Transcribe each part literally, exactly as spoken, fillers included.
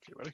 You ready?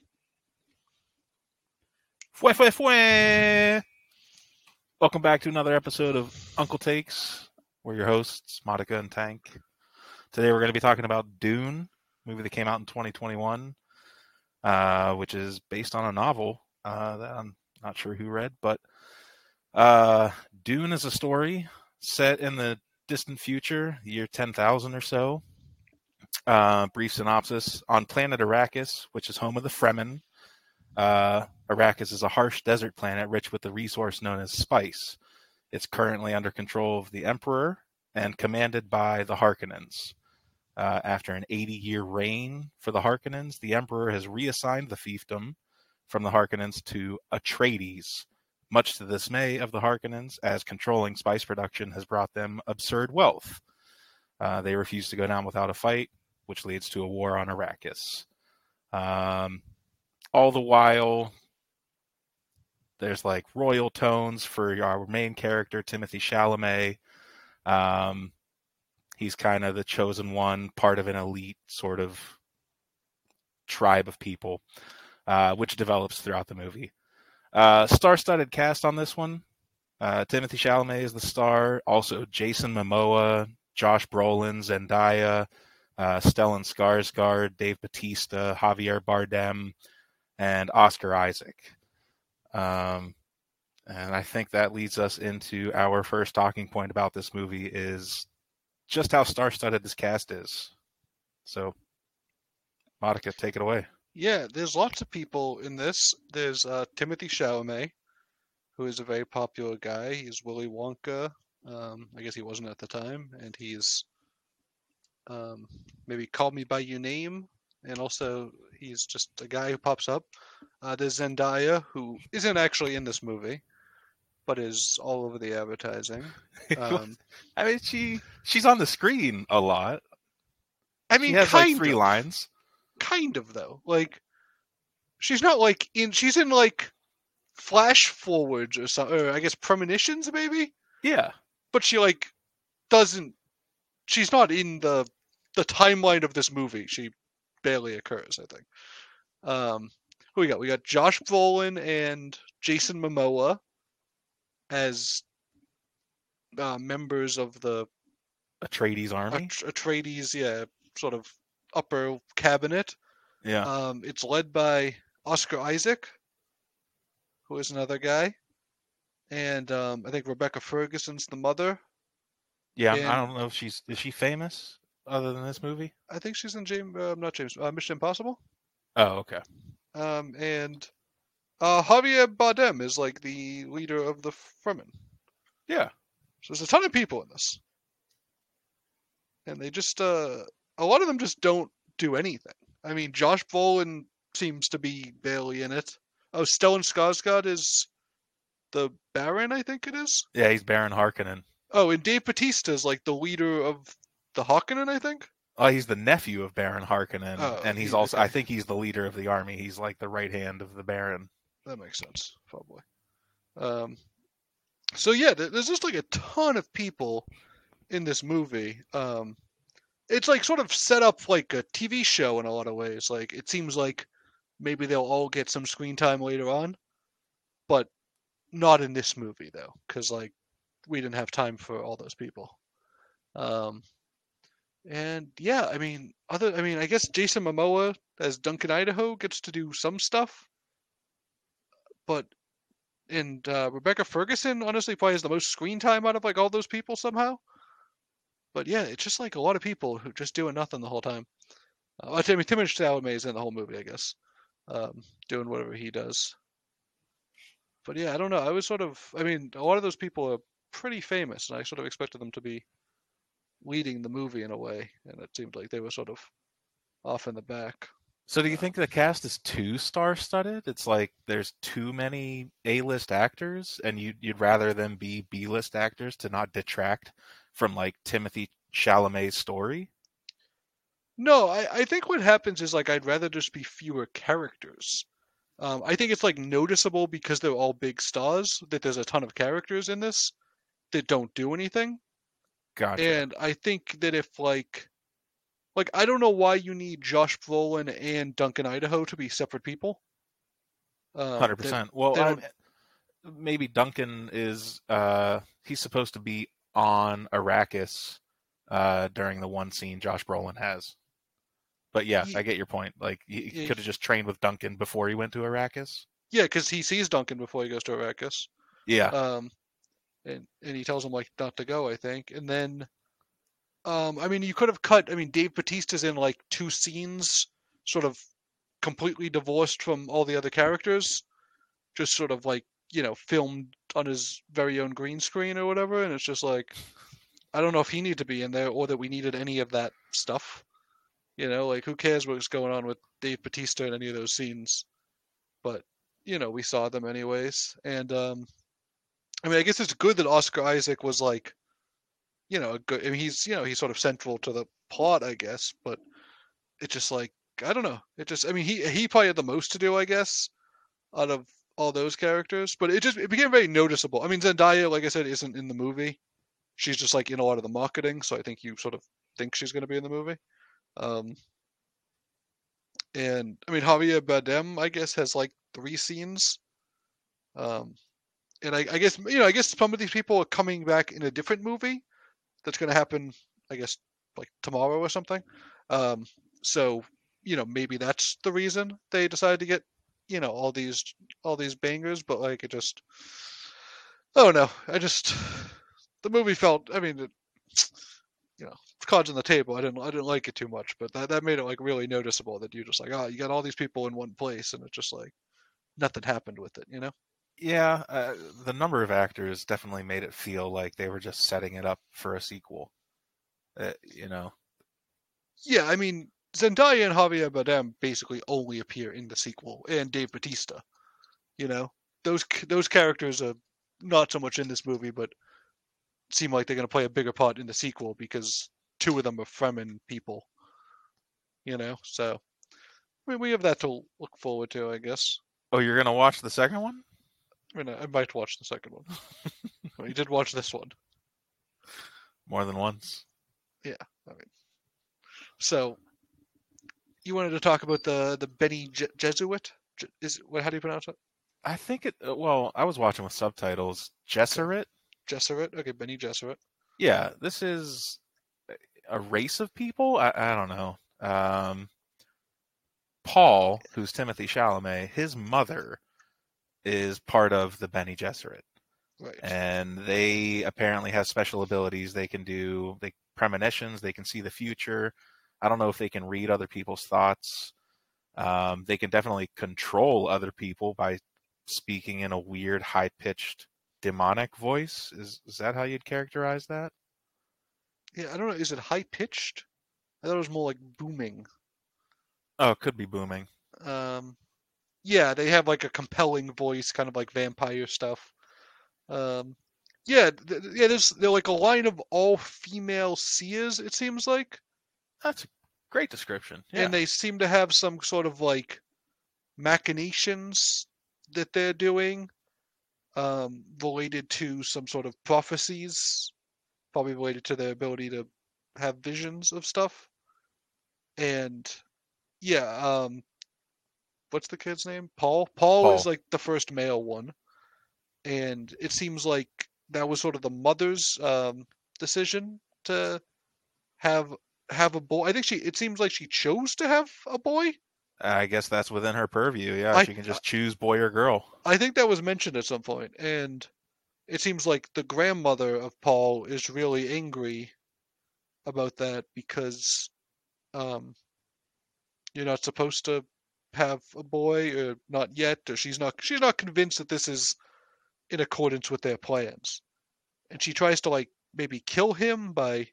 Fue, fue, fue. Welcome back to another episode of Uncle Takes. We're your hosts, Monica and Tank. Today we're going to be talking about Dune, a movie that came out in twenty twenty-one, uh, which is based on a novel uh, that I'm not sure who read, but uh, Dune is a story set in the distant future, year ten thousand or so. Uh, brief synopsis: on planet Arrakis, which is home of the Fremen, Uh, Arrakis is a harsh desert planet rich with the resource known as spice. It's currently under control of the Emperor and commanded by the Harkonnens. Uh, after an eighty-year reign for the Harkonnens, the Emperor has reassigned the fiefdom from the Harkonnens to Atreides, much to the dismay of the Harkonnens, as controlling spice production has brought them absurd wealth. Uh, they refuse to go down without a fight, which leads to a war on Arrakis. Um... All the while, there's like royal tones for our main character, Timothée Chalamet. Um, he's kind of the chosen one, part of an elite sort of tribe of people, uh, which develops throughout the movie. Uh, star-studded cast on this one. Uh, Timothée Chalamet is the star. Also, Jason Momoa, Josh Brolin, Zendaya, uh, Stellan Skarsgård, Dave Bautista, Javier Bardem, and Oscar Isaac. Um, and I think that leads us into our first talking point about this movie is just how star-studded this cast is. So, Monica, take it away. Yeah, there's lots of people in this. There's uh, Timothée Chalamet, who is a very popular guy. He's Willy Wonka. Um, I guess he wasn't at the time. And he's um, maybe Call Me By Your Name. And also, he's just a guy who pops up. Uh, there's Zendaya, who isn't actually in this movie, but is all over the advertising. Um, I mean, she she's on the screen a lot. I mean, she has kind like three of, lines. Kind of, though. Like, she's not like in. She's in like flash forwards or something. Or I guess premonitions, maybe. Yeah, but she like doesn't. She's not in the the timeline of this movie. She barely occurs, I think. Um, who we got? We got Josh Brolin and Jason Momoa as uh, members of the Atreides army. At- Atreides, yeah, sort of upper cabinet. Yeah. Um, it's led by Oscar Isaac, who is another guy, and um, I think Rebecca Ferguson's the mother. Yeah, and I don't know if she's is she famous other than this movie. I think she's in James, uh, not James, uh, Mission Impossible. Oh, okay. Um, and uh, Javier Bardem is like the leader of the Fremen. Yeah. So there's a ton of people in this, and they just uh, a lot of them just don't do anything. I mean, Josh Brolin seems to be barely in it. Oh, Stellan Skarsgård is the Baron, I think it is. Yeah, he's Baron Harkonnen. Oh, and Dave Bautista is like the leader of the Harkonnen, I think. Oh, he's the nephew of Baron Harkonnen, Oh, and he's he- also, okay. I think he's the leader of the army. He's like the right hand of the Baron. That makes sense, probably. Um, so yeah, there's just like a ton of people in this movie. Um, it's like sort of set up like a T V show in a lot of ways. Like it seems like maybe they'll all get some screen time later on, but not in this movie though, because like we didn't have time for all those people. Um, and yeah, I mean, other, I mean, I guess Jason Momoa as Duncan Idaho gets to do some stuff, but and uh, Rebecca Ferguson honestly probably has the most screen time out of like all those people somehow. But yeah, it's just like a lot of people who just doing nothing the whole time. Uh, I mean, Timothée Chalamet is in the whole movie, I guess, um, doing whatever he does. But yeah, I don't know. I was sort of, I mean, a lot of those people are pretty famous, and I sort of expected them to be leading the movie in a way, and it seemed like they were sort of off in the back. So do you think the cast is too star-studded? It's like there's too many A-list actors, and you'd, you'd rather them be B-list actors to not detract from like Timothée Chalamet's story? No, I, I think what happens is like I'd rather just be fewer characters. Um, I think it's like noticeable because they're all big stars that there's a ton of characters in this that don't do anything. Gotcha. And I think that if like Like, I don't know why you need Josh Brolin and Duncan Idaho to be separate people. Um, Hundred they, percent. Well, they I, don't. maybe Duncan is uh, he's supposed to be on Arrakis uh, during the one scene Josh Brolin has. But yeah, I He, get your point. Like he, he he, could have just trained with Duncan before he went to Arrakis. yeah, because he sees Duncan before he goes to Arrakis. Yeah. Um, and and he tells him like not to go, I think. And then, um, I mean, you could have cut. I mean, Dave Bautista's in like two scenes, sort of completely divorced from all the other characters, just sort of like you know filmed on his very own green screen or whatever. And it's just like I don't know if he needed to be in there or that we needed any of that stuff. You know, like who cares what's going on with Dave Bautista in any of those scenes? But you know, we saw them anyways, and um, I mean, I guess it's good that Oscar Isaac was like, you know, a good. I mean, he's you know he's sort of central to the plot, I guess, but it's just like I don't know. It just I mean he he probably had the most to do, I guess, out of all those characters, but it just it became very noticeable. I mean, Zendaya, like I said, isn't in the movie. She's just like in a lot of the marketing, so I think you sort of think she's going to be in the movie. Um, and I mean, Javier Bardem, I guess, has like three scenes. Um, and I, I guess you know, I guess some of these people are coming back in a different movie that's going to happen, I guess, like tomorrow or something. Um, so you know, maybe that's the reason they decided to get you know all these all these bangers. But like, it just, I don't know. I just the movie felt. I mean, it, you know, cards on the table. I didn't I didn't like it too much, but that that made it like really noticeable that you just like, oh, you got all these people in one place, and it's just like nothing happened with it, you know? Yeah, uh, the number of actors definitely made it feel like they were just setting it up for a sequel. Uh, you know. Yeah, I mean, Zendaya and Javier Bardem basically only appear in the sequel, and Dave Bautista. You know, those those characters are not so much in this movie, but seem like they're going to play a bigger part in the sequel because two of them are Fremen people. You know, so I mean, we have that to look forward to, I guess. Oh, you're gonna watch the second one? I mean, I might watch the second one. Well, you did watch this one. More than once. Yeah, I mean, so you wanted to talk about the the Benny Je- Jesuit? Je- is what? How do you pronounce it? I think it. uh, Well, I was watching with subtitles. Gesserit. Jesuit. Okay, Benny Jesuit. Yeah, this is a race of people. I, I don't know. Um, Paul, who's Timothy Chalamet, his mother is part of the Bene Gesserit, Right. and they apparently have special abilities. They can do they premonitions. They can see the future. I don't know if they can read other people's thoughts. Um, they can definitely control other people by speaking in a weird, high-pitched, demonic voice. Is is that how you'd characterize that? Yeah, I don't know. Is it high pitched? I thought it was more like booming. Oh, it could be booming. Um, yeah, they have like a compelling voice, kind of like vampire stuff. Um, yeah, th- yeah. There's they're like a line of all female seers. It seems like, That's a great description. Yeah. and they seem to have some sort of like machinations that they're doing, um, related to some sort of prophecies, probably related to their ability to have visions of stuff. And yeah, um, what's the kid's name? Paul. Paul is Paul. like the first male one, and it seems like that was sort of the mother's um, decision to have have a boy. I think she. It seems like she chose to have a boy. I guess that's within her purview. Yeah, I she can just choose boy or girl. I think that was mentioned at some point, and it seems like the grandmother of Paul is really angry about that because um, you're not supposed to have a boy, or not yet, or she's not she's not convinced that this is in accordance with their plans. And she tries to like maybe kill him by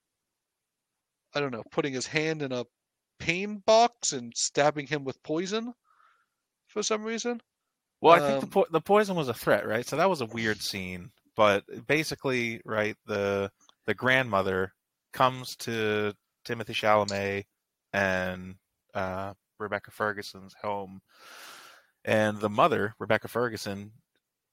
I don't know, putting his hand in a pain box and stabbing him with poison for some reason. Well, I think the Um, po- the poison was a threat, right? So that was a weird scene. But basically, right, the the grandmother comes to Timothy Chalamet and uh, Rebecca Ferguson's home, and the mother, Rebecca Ferguson,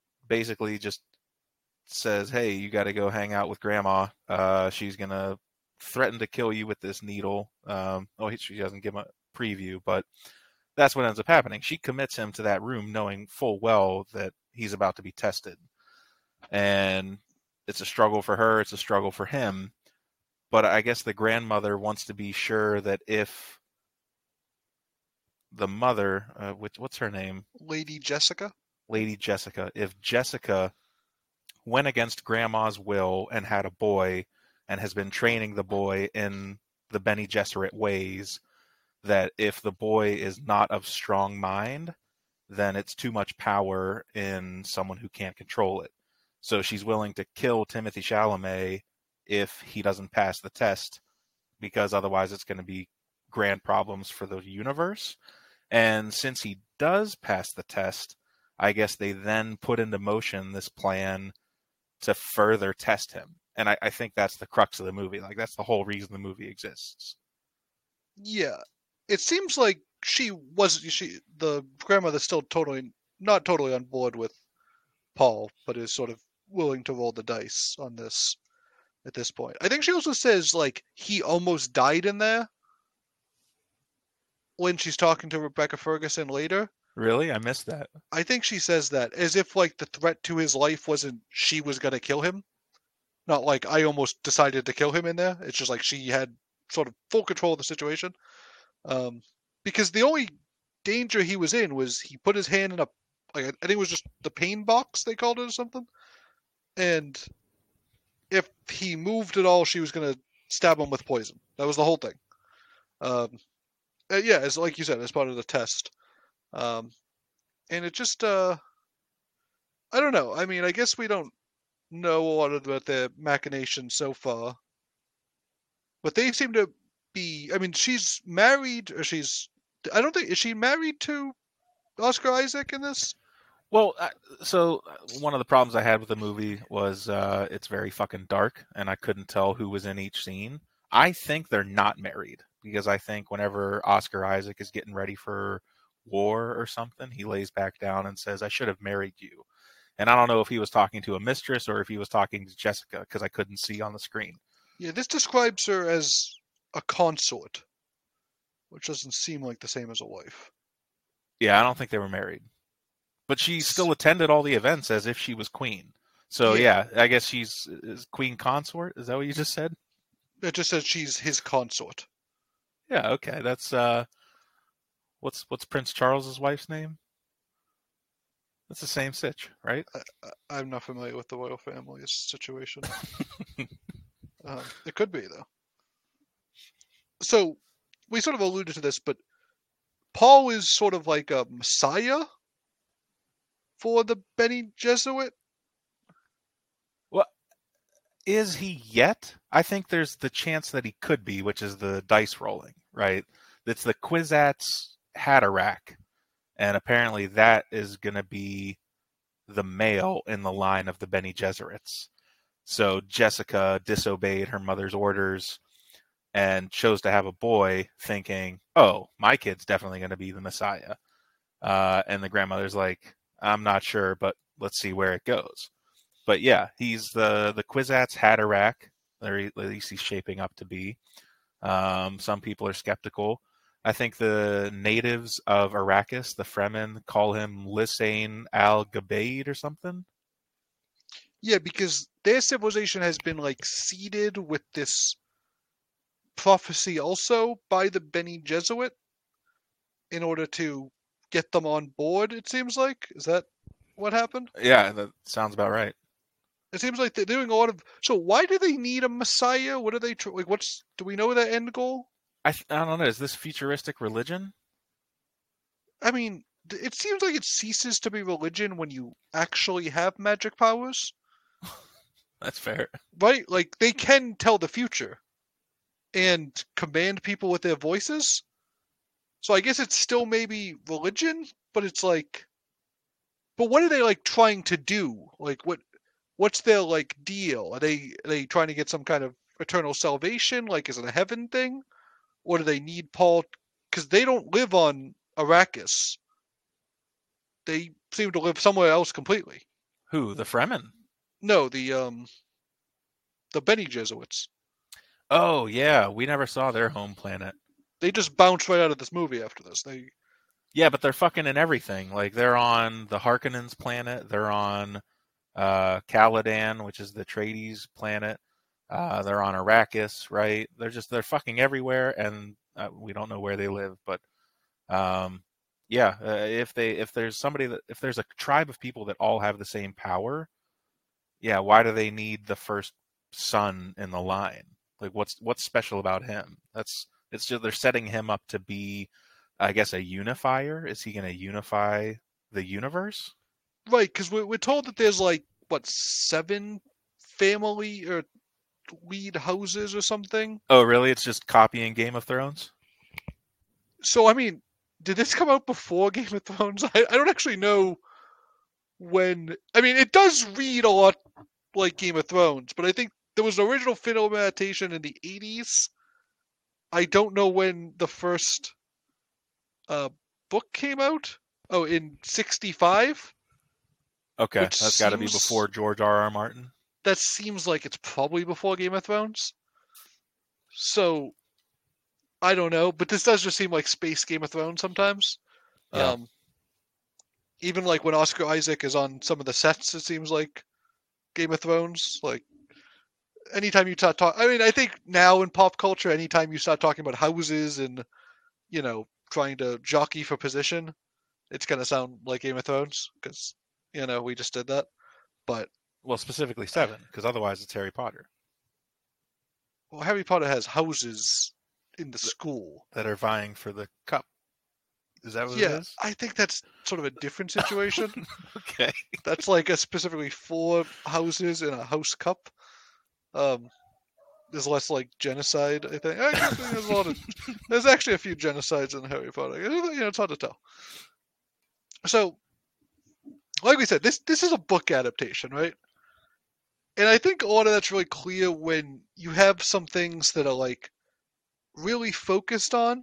basically just says, "Hey, you got to go hang out with Grandma. Uh, she's gonna threaten to kill you with this needle. Um, oh, she doesn't give him a preview, but that's what ends up happening. She commits him to that room knowing full well that he's about to be tested. And it's a struggle for her. It's a struggle for him. But I guess the grandmother wants to be sure that if the mother, uh, which, what's her name? Lady Jessica? Lady Jessica. If Jessica went against Grandma's will and had a boy and has been training the boy in the Bene Gesserit ways, that if the boy is not of strong mind, then it's too much power in someone who can't control it. So she's willing to kill Timothy Chalamet if he doesn't pass the test, because otherwise it's going to be grand problems for the universe. And since he does pass the test, I guess they then put into motion this plan to further test him. And I, I think that's the crux of the movie. Like, that's the whole reason the movie exists. Yeah. It seems like she was, she, the grandmother's still totally, not totally on board with Paul, but is sort of willing to roll the dice on this at this point. I think she also says, like, he almost died in there when she's talking to Rebecca Ferguson later. Really? I missed that. I think she says that as if, like, the threat to his life wasn't she was going to kill him. Not like I almost decided to kill him in there. It's just like she had sort of full control of the situation. Um, because the only danger he was in was he put his hand in a, like, I think it was just the pain box, they called it, or something. And if he moved at all, she was going to stab him with poison. That was the whole thing. Um, yeah, as like you said, as part of the test. Um, and it just, uh, I don't know. I mean, I guess we don't know a lot about their machinations so far. But they seem to be, I mean, she's married, or she's, I don't think, is she married to Oscar Isaac in this? Well, so one of the problems I had with the movie was uh, it's very fucking dark, and I couldn't tell who was in each scene. I think they're not married, because I think whenever Oscar Isaac is getting ready for war or something, he lays back down and says, I should have married you. And I don't know if he was talking to a mistress or if he was talking to Jessica, because I couldn't see on the screen. Yeah, this describes her as a consort, which doesn't seem like the same as a wife. Yeah, I don't think they were married. But she still attended all the events as if she was queen. So, yeah, yeah I guess she's is queen consort. Is that what you just said? It just says she's his consort. Yeah, okay. That's, uh, what's what's Prince Charles's wife's name? That's the same sitch, right? I, I'm not familiar with the royal family's situation. um, it could be, though. So, we sort of alluded to this, but Paul is sort of like a messiah for the Bene Gesserit? Well, is he yet? I think there's the chance that he could be, which is the dice rolling, right? It's the Kwisatz Haderach, and apparently that is going to be the male in the line of the Bene Gesserits. So Jessica disobeyed her mother's orders and chose to have a boy, thinking, oh, my kid's definitely going to be the Messiah. Uh, and the grandmother's like, I'm not sure, but let's see where it goes. But yeah, he's the, the Kwisatz Haderach, or at least he's shaping up to be. Um, some people are skeptical. I think the natives of Arrakis, the Fremen, call him Lisain al-Gabaid or something. Yeah, because their civilization has been, like, seeded with this prophecy also by the Bene Gesserit in order to get them on board, it seems like. Is that what happened? Yeah, that sounds about right. It seems like they're doing a lot of... So why do they need a messiah? What are they... Tr- like, what's... Do we know their end goal? I, th- I don't know. Is this futuristic religion? I mean, it seems like it ceases to be religion when you actually have magic powers. That's fair. Right? Like, they can tell the future and command people with their voices. So I guess it's still maybe religion, but it's like... But what are they, like, trying to do? Like, what... What's their, like, deal? Are they are they trying to get some kind of eternal salvation? Like, is it a heaven thing? Or do they need Paul? Because they don't live on Arrakis. They seem to live somewhere else completely. Who? The Fremen? No, the um, the Bene Gesserits. Oh yeah, we never saw their home planet. They just bounced right out of this movie after this. They Yeah, but they're fucking in everything. Like they're on the Harkonnens planet. They're on uh, Caladan, which is the Atreides planet. Uh, they're on Arrakis, right? They're just they're fucking everywhere, and uh, we don't know where they live. But um, yeah, uh, if they if there's somebody that if there's a tribe of people that all have the same power, yeah, why do they need the first son in the line? Like, what's what's special about him? That's it's just they're setting him up to be, I guess, a unifier. Is he going to unify the universe? right, because we're, we're told that there's like what seven family or lead houses or something. Oh, really? It's just copying Game of Thrones? So I mean, did this come out before Game of Thrones? I, I don't actually know when. I mean, it does read a lot like Game of Thrones, but I think there was an original film adaptation in the eighties. I don't know when the first uh, book came out. Oh, in sixty-five? Okay, Which that's got to be seems- before George R. R. Martin. That seems like it's probably before Game of Thrones. So, I don't know, but this does just seem like space Game of Thrones sometimes. Yeah. Um, even like when Oscar Isaac is on some of the sets, it seems like Game of Thrones. Like, anytime you start talk, I mean, I think now in pop culture, anytime you start talking about houses and, you know, trying to jockey for position, it's gonna sound like Game of Thrones because, you know, we just did that. But Well, specifically seven, because otherwise it's Harry Potter well, Harry Potter has houses in the school. that are vying for the cup. Is that what it Yeah, is? I think that's sort of a different situation. Okay. That's like a specifically four houses in a house cup. Um, there's less like genocide, I think. I think there's a lot of. There's actually a few genocides in Harry Potter. You know, it's hard to tell. So, like we said, this this is a book adaptation, right? And I think a lot of that's really clear when you have some things that are like really focused on,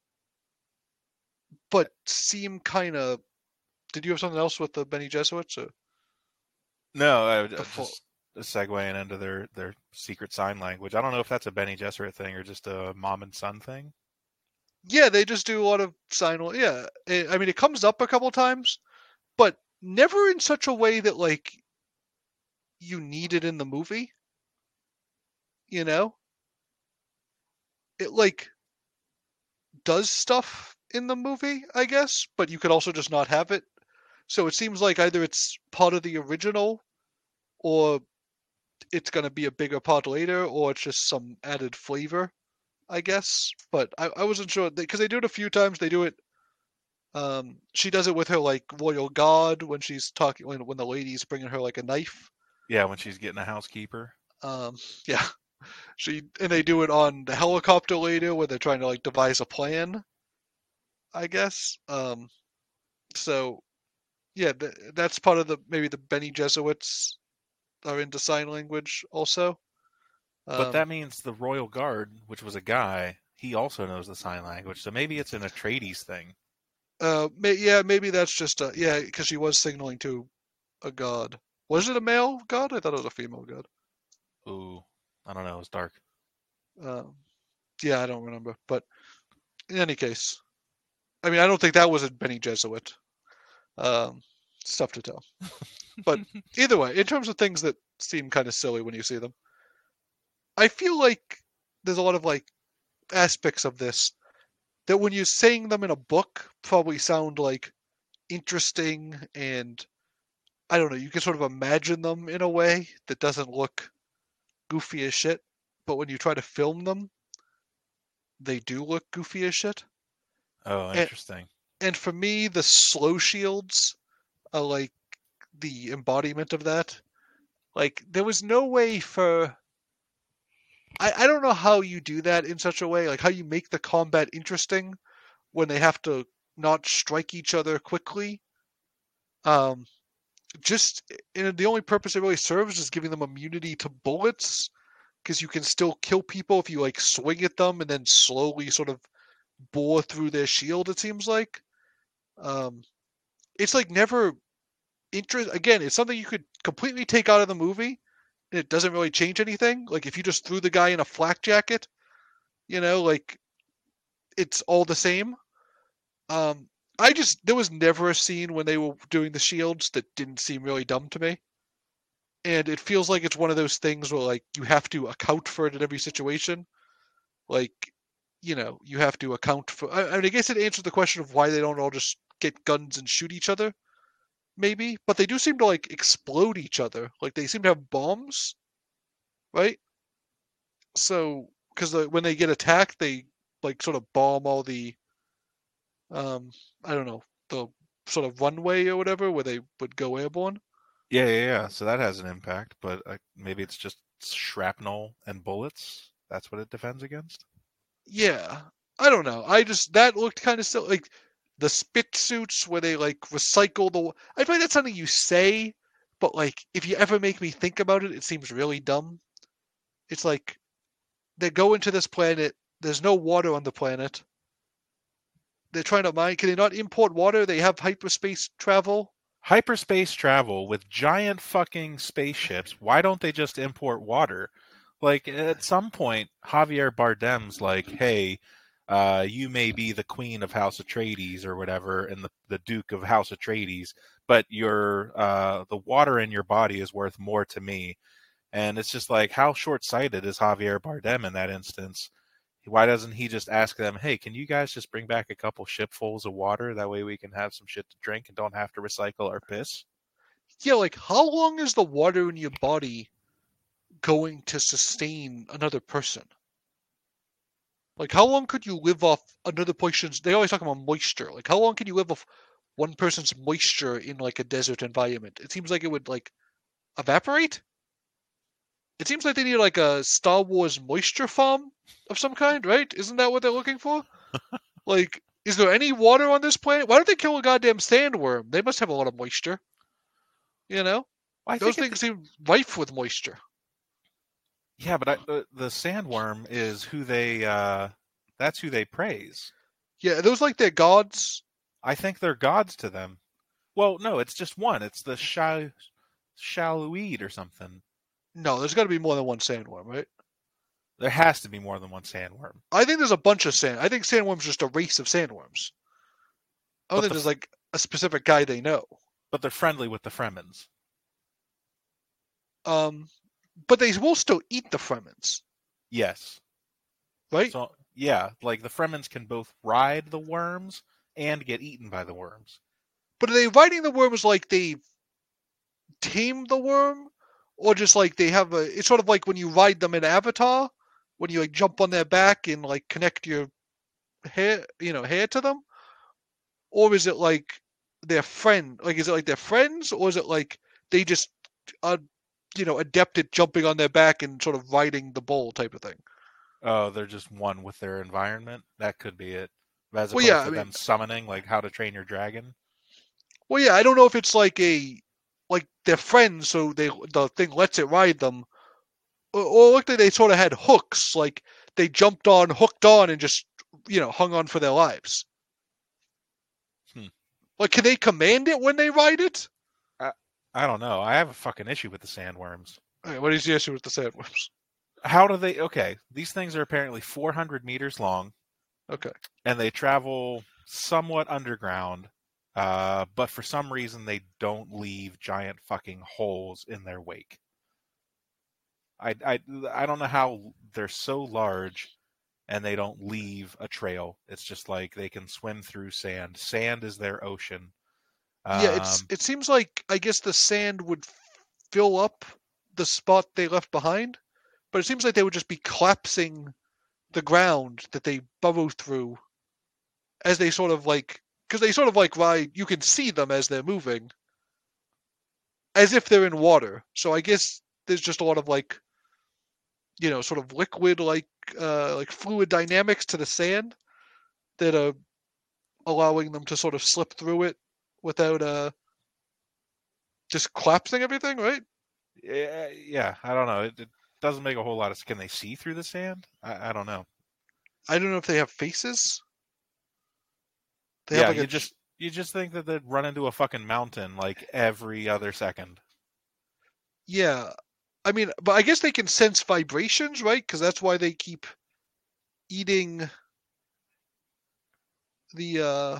but seem kind of. Did you have something else with the Bene Gesserits? Or? No, I, I Before- just segueing into their, their secret sign language. I don't know if that's a Bene Gesserit thing or just a mom and son thing. Yeah, they just do a lot of sign. Yeah, it, I mean, it comes up a couple times, but never in such a way that like you need it in the movie. You know, it like does stuff in the movie, I guess, but you could also just not have it. So it seems like either it's part of the original, or it's going to be a bigger part later, or it's just some added flavor, I guess. But I, I wasn't sure because they do it a few times. They do it. Um, she does it with her like royal guard when she's talking when when the lady's bringing her like a knife. Yeah, when she's getting a housekeeper. Um, yeah, she and they do it on the helicopter later where they're trying to like devise a plan. I guess. Um, so yeah, th- that's part of the maybe the Bene Gesserits are into sign language also. Um, But that means the Royal Guard, which was a guy, he also knows the sign language. So maybe it's an Atreides thing. uh, may, yeah, maybe that's just a, yeah, because she was signaling to a god. Was it a male god? I thought it was a female god. Ooh, I don't know. It's dark. Um, yeah, I don't remember. But in any case, I mean, I don't think that was a Bene Gesserit. Um, it's tough to tell. But either way, in terms of things that seem kind of silly when you see them, I feel like there's a lot of like aspects of this that when you're saying them in a book probably sound like interesting and I don't know, you can sort of imagine them in a way that doesn't look goofy as shit. But when you try to film them, they do look goofy as shit. Oh, And- interesting. And for me, the slow shields are like the embodiment of that. Like, there was no way for. I, I don't know how you do that in such a way, like how you make the combat interesting when they have to not strike each other quickly. Um, just and the only purpose it really serves is giving them immunity to bullets, because you can still kill people if you like swing at them and then slowly sort of bore through their shield. It seems like. Um, it's like never interest. Again, it's something you could completely take out of the movie and it doesn't really change anything. Like if you just threw the guy in a flak jacket, you know, like it's all the same. Um, I just there was never a scene when they were doing the shields that didn't seem really dumb to me. And it feels like it's one of those things where like you have to account for it in every situation. Like, you know, you have to account for. I, I mean, I guess it answers the question of why they don't all just get guns and shoot each other, maybe. But they do seem to like explode each other. Like they seem to have bombs, right? So, because when they get attacked, they like sort of bomb all the, um, I don't know, the sort of runway or whatever where they would go airborne. Yeah, yeah, yeah. So that has an impact, but uh, maybe it's just shrapnel and bullets. That's what it defends against. Yeah, I don't know. I just that looked kind of still like the spit suits where they like recycle the. I feel like that's something you say, but like if you ever make me think about it, it seems really dumb. It's like they go into this planet. There's no water on the planet. They're trying to mine. Can they not import water? They have hyperspace travel. Hyperspace travel with giant fucking spaceships. Why don't they just import water? Like at some point, Javier Bardem's like, "Hey, uh, you may be the queen of House Atreides or whatever, and the, the Duke of House Atreides, but your uh, the water in your body is worth more to me." And it's just like, how short-sighted is Javier Bardem in that instance? Why doesn't he just ask them, "Hey, can you guys just bring back a couple shipfuls of water? That way we can have some shit to drink and don't have to recycle our piss." Yeah, like how long is the water in your body going to sustain another person? Like how long could you live off another person's? They always talk about moisture. Like how long can you live off one person's moisture in like a desert environment? It seems like it would like evaporate. It seems like they need like a Star Wars moisture farm of some kind, right? Isn't that what they're looking for? Like, is there any water on this planet? Why don't they kill a goddamn sandworm? They must have a lot of moisture. You know, Well, I those think things it, seem rife with moisture. yeah, but I, the, the sandworm is who they, uh, that's who they praise. Yeah, are those like their gods? I think they're gods to them. Well, no, it's just one. It's the Shal- Shaluid or something. No, there's got to be more than one sandworm, right? There has to be more than one sandworm. I think there's a bunch of sand. I think sandworms are just a race of sandworms. I don't But think the there's like a specific guy they know. But they're friendly with the Fremens. Um, but they will still eat the Fremens, Yes. right? So yeah, like the Fremens can both ride the worms and get eaten by the worms. But are they riding the worms like they tame the worm, or just like they have a? It's sort of like when you ride them in Avatar, when you like jump on their back and like connect your hair, you know, hair to them, or is it like their friend? Like, is it like their friends, or is it like they just are, you know, adept at jumping on their back and sort of riding the bull type of thing? Oh, they're just one with their environment. That could be it. As Well, opposed yeah, to I mean, them summoning, like How to Train Your Dragon. well, yeah, I don't know if it's like a like they're friends, so they the thing lets it ride them, or, or looked like they sort of had hooks, like they jumped on, hooked on, and just you know hung on for their lives. Hmm. Like, can they command it when they ride it? I, I don't know. I have a fucking issue with the sandworms. Okay, what is the issue with the sandworms? How do they? Okay, these things are apparently four hundred meters long. Okay. And they travel somewhat underground, uh, but for some reason they don't leave giant fucking holes in their wake. I, I, I don't know how they're so large and they don't leave a trail. It's just like they can swim through sand. Sand is their ocean. Um, Yeah, it's it seems like I guess the sand would fill up the spot they left behind, but it seems like they would just be collapsing the ground that they burrow through as they sort of like because they sort of like ride. You can see them as they're moving, as if they're in water. So I guess there's just a lot of like, you know, sort of liquid like uh, like fluid dynamics to the sand that are allowing them to sort of slip through it without uh just collapsing everything, right? yeah, yeah, I don't know. It, it doesn't make a whole lot of sense. Can they see through the sand? I, I don't know. I don't know if they have faces. They yeah, have like you a just you just think that they'd run into a fucking mountain like every other second. yeah. I mean, but I guess they can sense vibrations, right? Because that's why they keep eating the, uh,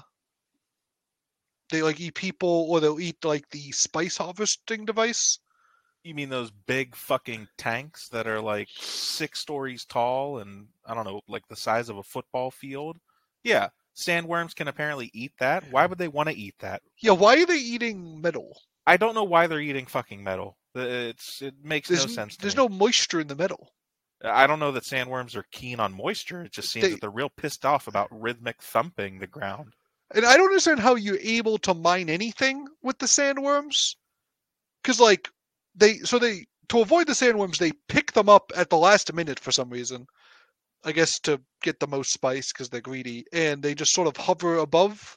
they like eat people, or they'll eat like the spice harvesting device. You mean those big fucking tanks that are like six stories tall and, I don't know, like the size of a football field? Yeah, sandworms can apparently eat that. Why would they want to eat that? Yeah, why are they eating metal? I don't know why they're eating fucking metal. It's It makes there's, no sense to There's me. no moisture in the metal. I don't know that sandworms are keen on moisture. It just seems They- that they're real pissed off about rhythmic thumping the ground. And I don't understand how you're able to mine anything with the sandworms. Because, like, they, so they, to avoid the sandworms, they pick them up at the last minute for some reason. I guess to get the most spice because they're greedy. And they just sort of hover above.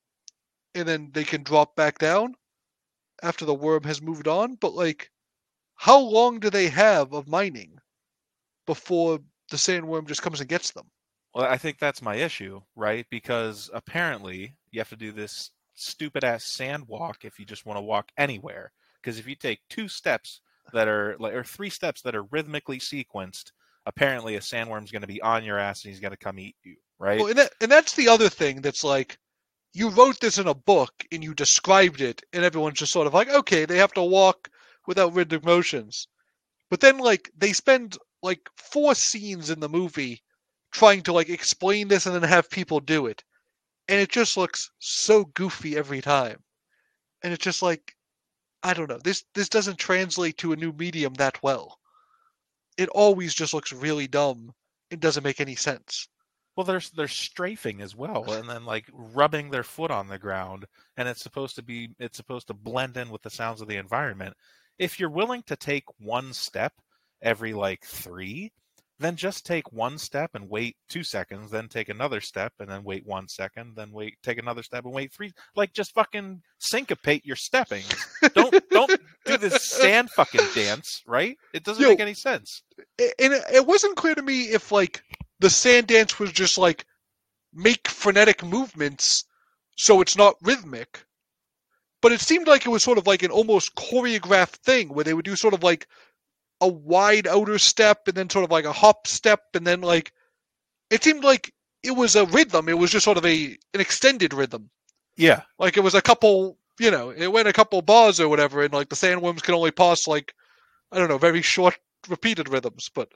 And then they can drop back down after the worm has moved on. But, like, how long do they have of mining before the sandworm just comes and gets them? Well, I think that's my issue, right? Because apparently you have to do this stupid ass sand walk if you just want to walk anywhere. Because if you take two steps that are, like, or three steps that are rhythmically sequenced, apparently a sandworm's going to be on your ass and he's going to come eat you, right? Well, and, that, and that's the other thing that's like, you wrote this in a book and you described it, and everyone's just sort of like, okay, they have to walk without rhythmic motions. But then, like, they spend like four scenes in the movie trying to like explain this and then have people do it, and it just looks so goofy every time. And it's just like, I don't know, this this doesn't translate to a new medium that well. It always just looks really dumb. It doesn't make any sense. Well, they're they're strafing as well, and then like rubbing their foot on the ground, and it's supposed to be it's supposed to blend in with the sounds of the environment. If you're willing to take one step every like three, then just take one step and wait two seconds, then take another step and then wait one second, then wait, take another step and wait three. Like, just fucking syncopate your stepping. don't don't do this sand fucking dance, right? It doesn't Yo, make any sense. And it wasn't clear to me if like the sand dance was just like make frenetic movements so it's not rhythmic. But it seemed like it was sort of like an almost choreographed thing where they would do sort of like a wide outer step and then sort of like a hop step, and then like it seemed like it was a rhythm. It was just sort of a an extended rhythm. Yeah. Like it was a couple, you know, it went a couple bars or whatever, and like the sandworms can only pass like, I don't know, very short repeated rhythms, but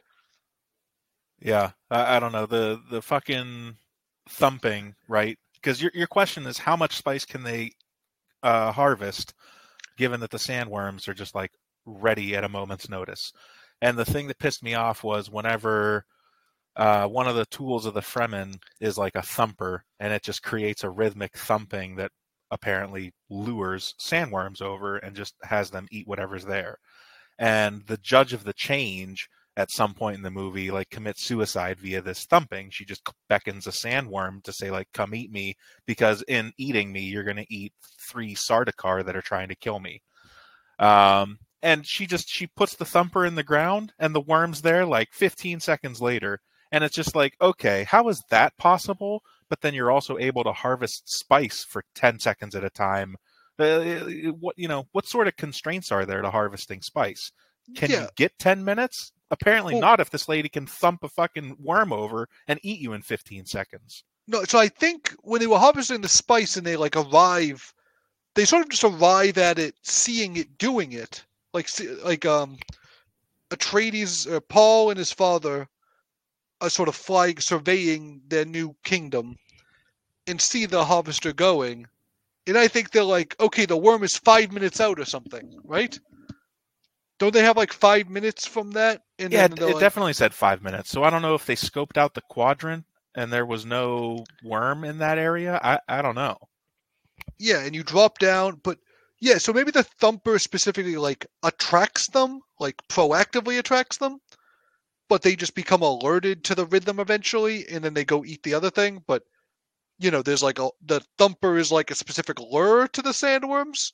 Yeah, I, I don't know, the the fucking thumping, right? Because your your question is how much spice can they uh, harvest, given that the sandworms are just like ready at a moment's notice. And the thing that pissed me off was whenever uh, one of the tools of the Fremen is like a thumper, and it just creates a rhythmic thumping that apparently lures sandworms over and just has them eat whatever's there. And the judge of the change at some point in the movie like commits suicide via this thumping. She just beckons a sandworm to say like, come eat me, because in eating me you're going to eat three Sardaukar that are trying to kill me. Um, and she just she puts the thumper in the ground and the worm's there like fifteen seconds later, and it's just like, okay, how is that possible? But then you're also able to harvest spice for ten seconds at a time. Uh, what you know what sort of constraints are there to harvesting spice? Can yeah. you get ten minutes? Apparently well, not if this lady can thump a fucking worm over and eat you in fifteen seconds. No, so I think when they were harvesting the spice and they like arrive, they sort of just arrive at it, seeing it doing it. Like like um, Atreides, uh, Paul and his father are sort of flying, surveying their new kingdom, and see the harvester going. And I think they're like, okay, the worm is five minutes out or something, right? Don't they have like five minutes from that? And yeah, then it, it like, definitely said five minutes. So I don't know if they scoped out the quadrant and there was no worm in that area. I, I don't know. Yeah, and you drop down, but yeah, so maybe the thumper specifically like attracts them, like proactively attracts them, but they just become alerted to the rhythm eventually, and then they go eat the other thing. But you know, there's like a the thumper is like a specific lure to the sandworms.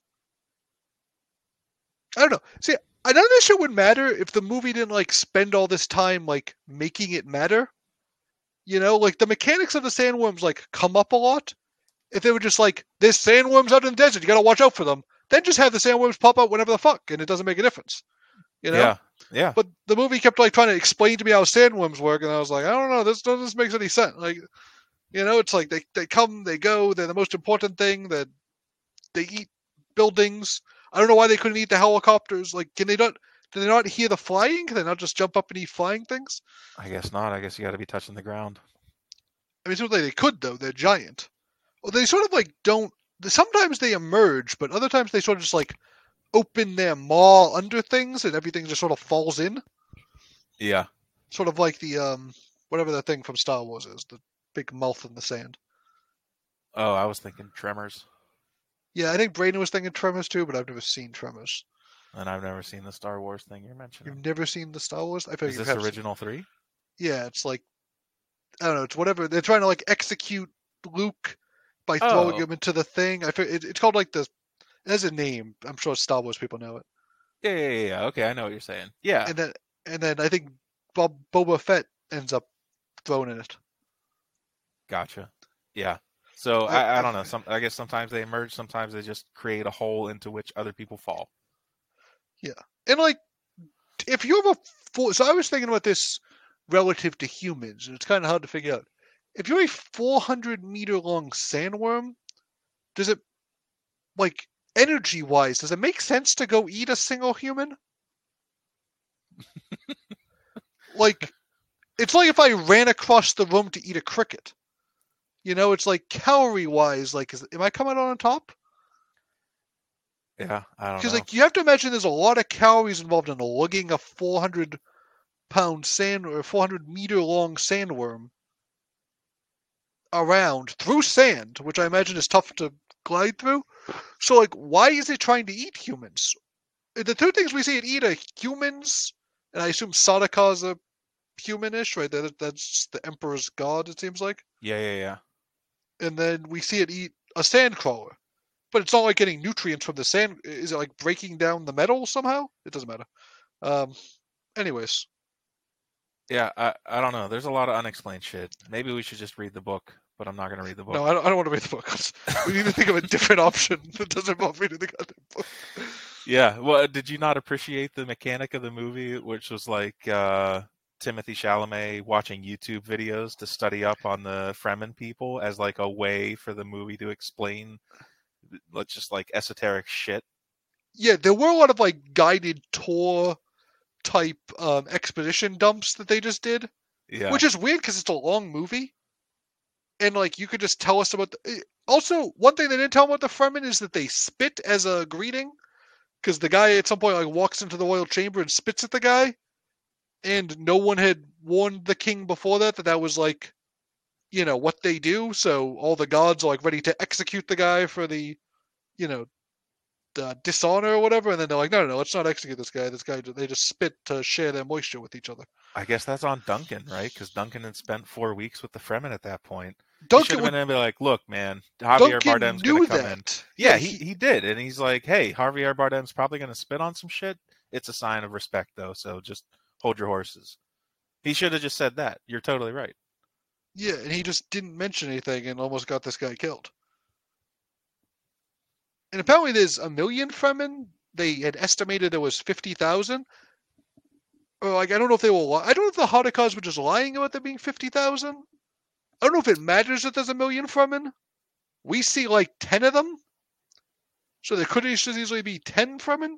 I don't know. See, I know this shit would matter if the movie didn't like spend all this time like making it matter. You know, like the mechanics of the sandworms like come up a lot. If they were just like, there's sandworms out in the desert, you gotta watch out for them, then just have the sandworms pop out whenever the fuck, and it doesn't make a difference. You know? Yeah. Yeah. But the movie kept like trying to explain to me how sandworms work, and I was like, I don't know, this doesn't make any sense. Like, you know, it's like they they come, they go, they're the most important thing. That they eat buildings. I don't know why they couldn't eat the helicopters. Like, can they not? Do they not hear the flying? Can they not just jump up and eat flying things? I guess not. I guess you got to be touching the ground. I mean, certainly they could though. They're giant. Well, they sort of like don't. Sometimes they emerge, but other times they sort of just like open their maw under things, and everything just sort of falls in. Yeah. Sort of like the um whatever that thing from Star Wars is, the big mouth in the sand. Oh, I was thinking Tremors. Yeah, I think Braden was thinking Tremors too, but I've never seen Tremors. And I've never seen the Star Wars thing you're mentioning. You've never seen the Star Wars? I feel Is like this you've original three? Yeah, it's like I don't know. It's whatever they're trying to like execute Luke by Oh. throwing him into the thing. I feel it, it's called like the. It has a name. I'm sure Star Wars people know it. Yeah, yeah, yeah, yeah. Okay, I know what you're saying. Yeah. And then and then I think Bob Boba Fett ends up thrown in it. Gotcha. Yeah. So I- I, I I- don't know. Some I guess sometimes they emerge. Sometimes they just create a hole into which other people fall. And like, if you have a four, so I was thinking about this relative to humans, and it's kind of hard to figure out. If you're a four hundred meter long sandworm, does it, like, energy wise, does it make sense to go eat a single human? Like, it's like if I ran across the room to eat a cricket. You know, it's like calorie wise, like, is, am I coming out on top? Yeah, I don't Because know. like you have to imagine there's a lot of calories involved in lugging a four hundred pound sand or four hundred meter long sandworm around through sand, which I imagine is tough to glide through. So like, why is it trying to eat humans? The two things we see it eat are humans, and I assume Sardaukar a humanish, right? That that's the Emperor's god. It seems like. Yeah, yeah, yeah. And then we see it eat a sandcrawler. But it's not like getting nutrients from the sand. Is it like breaking down the metal somehow? It doesn't matter. Um, anyways, Yeah, I, I don't know. There's a lot of unexplained shit. Maybe we should just read the book, but I'm not going to read the book. no, I don't, I don't want to read the book. We need to think of a different option that doesn't involve reading the goddamn book. Yeah, well, did you not appreciate the mechanic of the movie, which was like uh, Timothy Chalamet watching YouTube videos to study up on the Fremen people as like a way for the movie to explain, let's just like esoteric shit? Yeah, there were a lot of like guided tour type um, expedition dumps that they just did, Yeah, which is weird because it's a long movie, and like you could just tell us about. The... Also, one thing they didn't tell about the Fremen is that they spit as a greeting, because the guy at some point like walks into the royal chamber and spits at the guy, and no one had warned the king before that that that was like, you know, what they do. So all the gods are like ready to execute the guy for the, you know, the dishonor or whatever, and then they're like, no, no, no, let's not execute this guy. This guy, they just spit to share their moisture with each other. I guess that's on Duncan, right? Because Duncan had spent four weeks with the Fremen at that point. Duncan he should have would, been able to be like, look, man, Javier Duncan Bardem's knew going to come that. in. Yeah, he, he did. And he's like, hey, Javier Bardem's probably going to spit on some shit. It's a sign of respect, though, so just hold your horses. He should have just said that. You're totally right. Yeah, and he just didn't mention anything and almost got this guy killed. And apparently there's a million Fremen. They had estimated there was fifty thousand. Or like, I don't know if they were, I don't know if the Hardaukars were just lying about there being fifty thousand. I don't know if it matters that there's a million Fremen. We see like ten of them. So there could just easily be ten Fremen.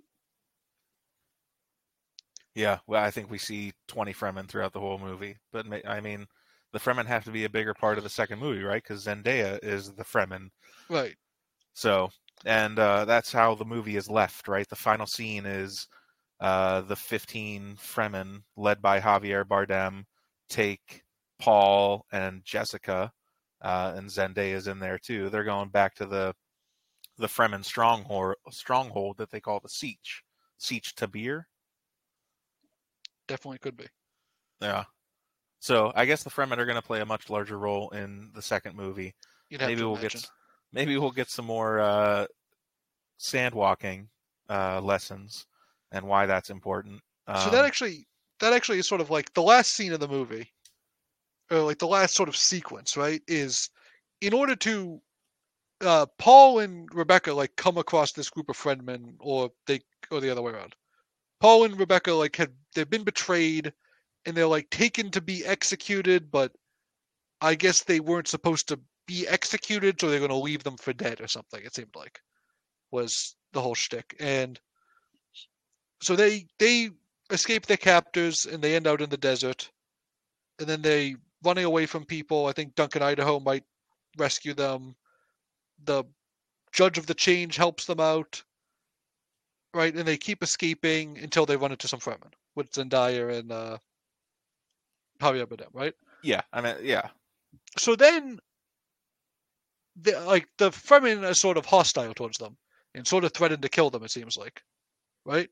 Yeah, well, I think we see twenty Fremen throughout the whole movie. But, I mean, the Fremen have to be a bigger part of the second movie, right? Because Zendaya is the Fremen. Right. So, and uh, that's how the movie is left, right? The final scene is uh, the fifteen Fremen, led by Javier Bardem, take Paul and Jessica, uh, and Zendaya is in there too. They're going back to the the Fremen stronghold, stronghold that they call the Sietch. Sietch Tabir. Definitely could be. Yeah. So I guess the Fremen are going to play a much larger role in the second movie. You'd have maybe to we'll imagine. get maybe we'll get some more uh, sand walking uh, lessons and why that's important. Um, So that actually, that actually is sort of like the last scene of the movie, or like the last sort of sequence, right? Is in order to uh, Paul and Rebecca like come across this group of Fremen, or they or the other way around. Paul and Rebecca like had they've been betrayed, and they're like taken to be executed, but I guess they weren't supposed to be executed, so they're going to leave them for dead or something. It seemed like was the whole shtick, and so they they escape their captors and they end out in the desert, and then they running away from people. I think Duncan Idaho might rescue them. The Judge of the Change helps them out, right? And they keep escaping until they run into some Fremen with Zendaya and uh, Javier Bardem, right? Yeah, I mean, yeah. So then, the, like the Fremen are sort of hostile towards them and sort of threaten to kill them. It seems like, right?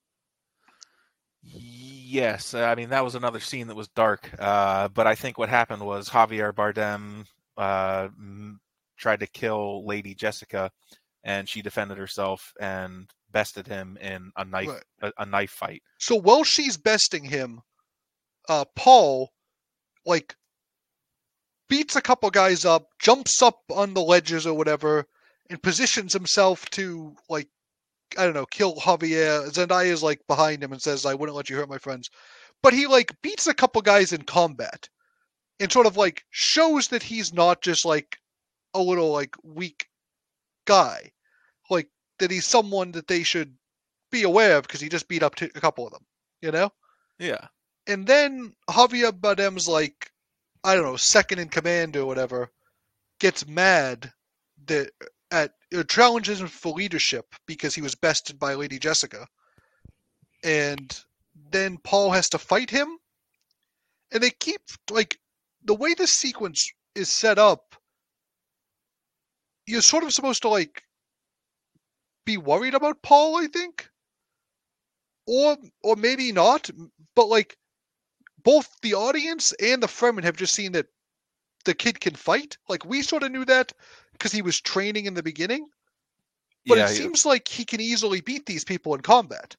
Yes, I mean that was another scene that was dark. Uh, but I think what happened was Javier Bardem uh, tried to kill Lady Jessica, and she defended herself and bested him in a knife right. a, a knife fight. So while she's besting him, uh, Paul like beats a couple guys up, jumps up on the ledges or whatever, and positions himself to like I don't know, kill Javier. Zendaya's like behind him and says, "I wouldn't let you hurt my friends." But he like beats a couple guys in combat and sort of like shows that he's not just like a little like weak guy, like that he's someone that they should be aware of because he just beat up a couple of them, you know? Yeah. And then Javier Bardem's like, I don't know, second in command or whatever, gets mad that at uh, challenges him for leadership because he was bested by Lady Jessica. And then Paul has to fight him. And they keep, like, the way this sequence is set up, you're sort of supposed to, like, be worried about Paul, I think. Or or maybe not. But, like, both the audience and the Fremen have just seen that the kid can fight. Like, we sort of knew that because he was training in the beginning. But yeah, it seems like he can easily beat these people in combat.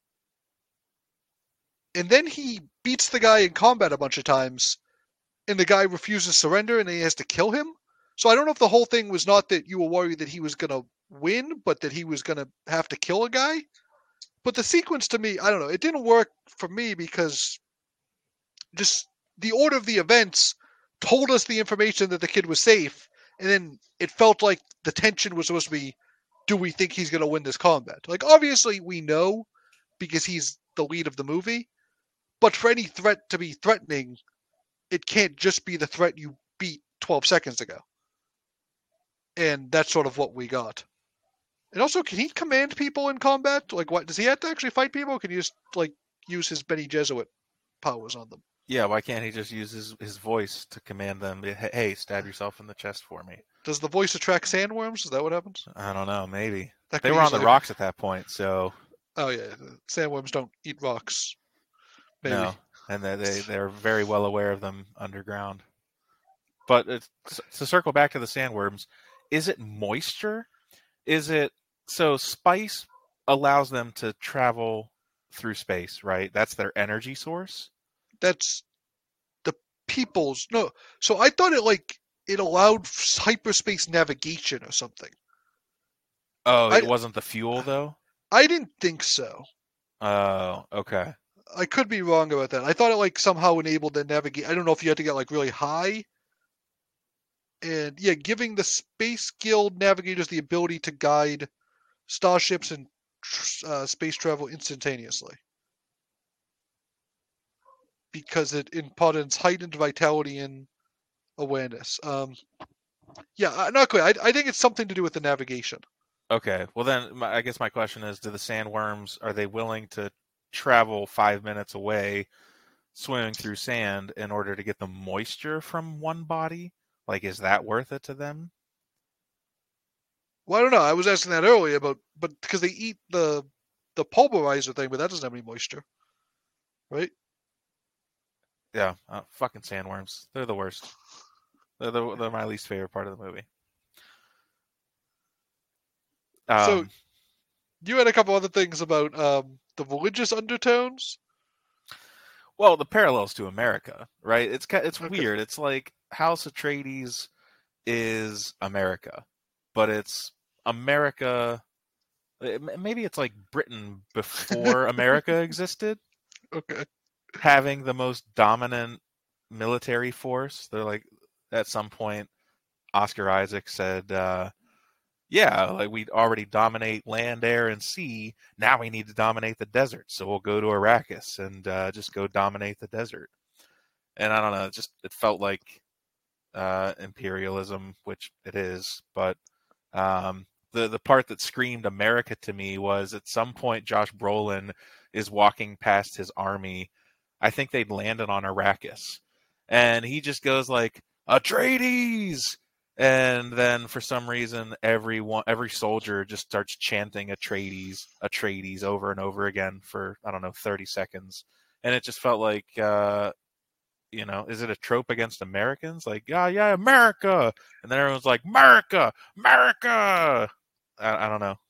And then he beats the guy in combat a bunch of times, and the guy refuses to surrender, and then he has to kill him. So I don't know if the whole thing was not that you were worried that he was going to win, but that he was going to have to kill a guy. But the sequence to me, I don't know, it didn't work for me because just the order of the events told us the information that the kid was safe, and then it felt like the tension was supposed to be, do we think he's going to win this combat? Like, obviously we know because he's the lead of the movie, but for any threat to be threatening, it can't just be the threat you beat twelve seconds ago. And that's sort of what we got. And also, can he command people in combat? Like, what does he have to actually fight people? Or can he just, like, use his Bene Gesserit powers on them? Yeah, why can't he just use his, his voice to command them? Hey, stab yourself in the chest for me. Does the voice attract sandworms? Is that what happens? I don't know, maybe. That they were on the like... rocks at that point, so... Oh, yeah. Sandworms don't eat rocks. Maybe. No, and they, they, they're very well aware of them underground. But it's, to circle back to the sandworms, is it moisture? Is it... So spice allows them to travel through space, right? That's their energy source? That's the people's... No, so I thought it, like, it allowed hyperspace navigation or something. Oh, it I, wasn't the fuel, though? I didn't think so. Oh, okay. I could be wrong about that. I thought it, like, somehow enabled the navigate. I don't know if you had to get, like, really high. And, yeah, giving the Space Guild navigators the ability to guide starships and uh, space travel instantaneously. Because it imparts heightened vitality and awareness. Um, yeah, not clear. I, I think it's something to do with the navigation. Okay. Well, then my, I guess my question is, do the sandworms, are they willing to travel five minutes away swimming through sand in order to get the moisture from one body? Like, is that worth it to them? Well, I don't know. I was asking that earlier, but but because they eat the the pulverizer thing, but that doesn't have any moisture, right? Yeah, uh, fucking sandworms. They're the worst. They're, the, they're my least favorite part of the movie. Um, so, you had a couple other things about um, the religious undertones. Well, the parallels to America, right? It's it's okay. weird. It's like House Atreides is America, but it's America. maybe it's like Britain before America existed, Okay. having the most dominant military force. They're like, at some point, Oscar Isaac said, uh, yeah, like we already dominate land, air, and sea. Now we need to dominate the desert. So we'll go to Arrakis and uh, just go dominate the desert. And I don't know, it just it felt like uh, imperialism, which it is. But um, the the part that screamed America to me was at some point Josh Brolin is walking past his army. I think they'd landed on Arrakis, and he just goes like, "Atreides!" And then for some reason, every one, every soldier just starts chanting Atreides, Atreides over and over again for, I don't know, thirty seconds. And it just felt like, uh, you know, is it a trope against Americans? Like, yeah, yeah, America. And then everyone's like, America, America. I, I don't know.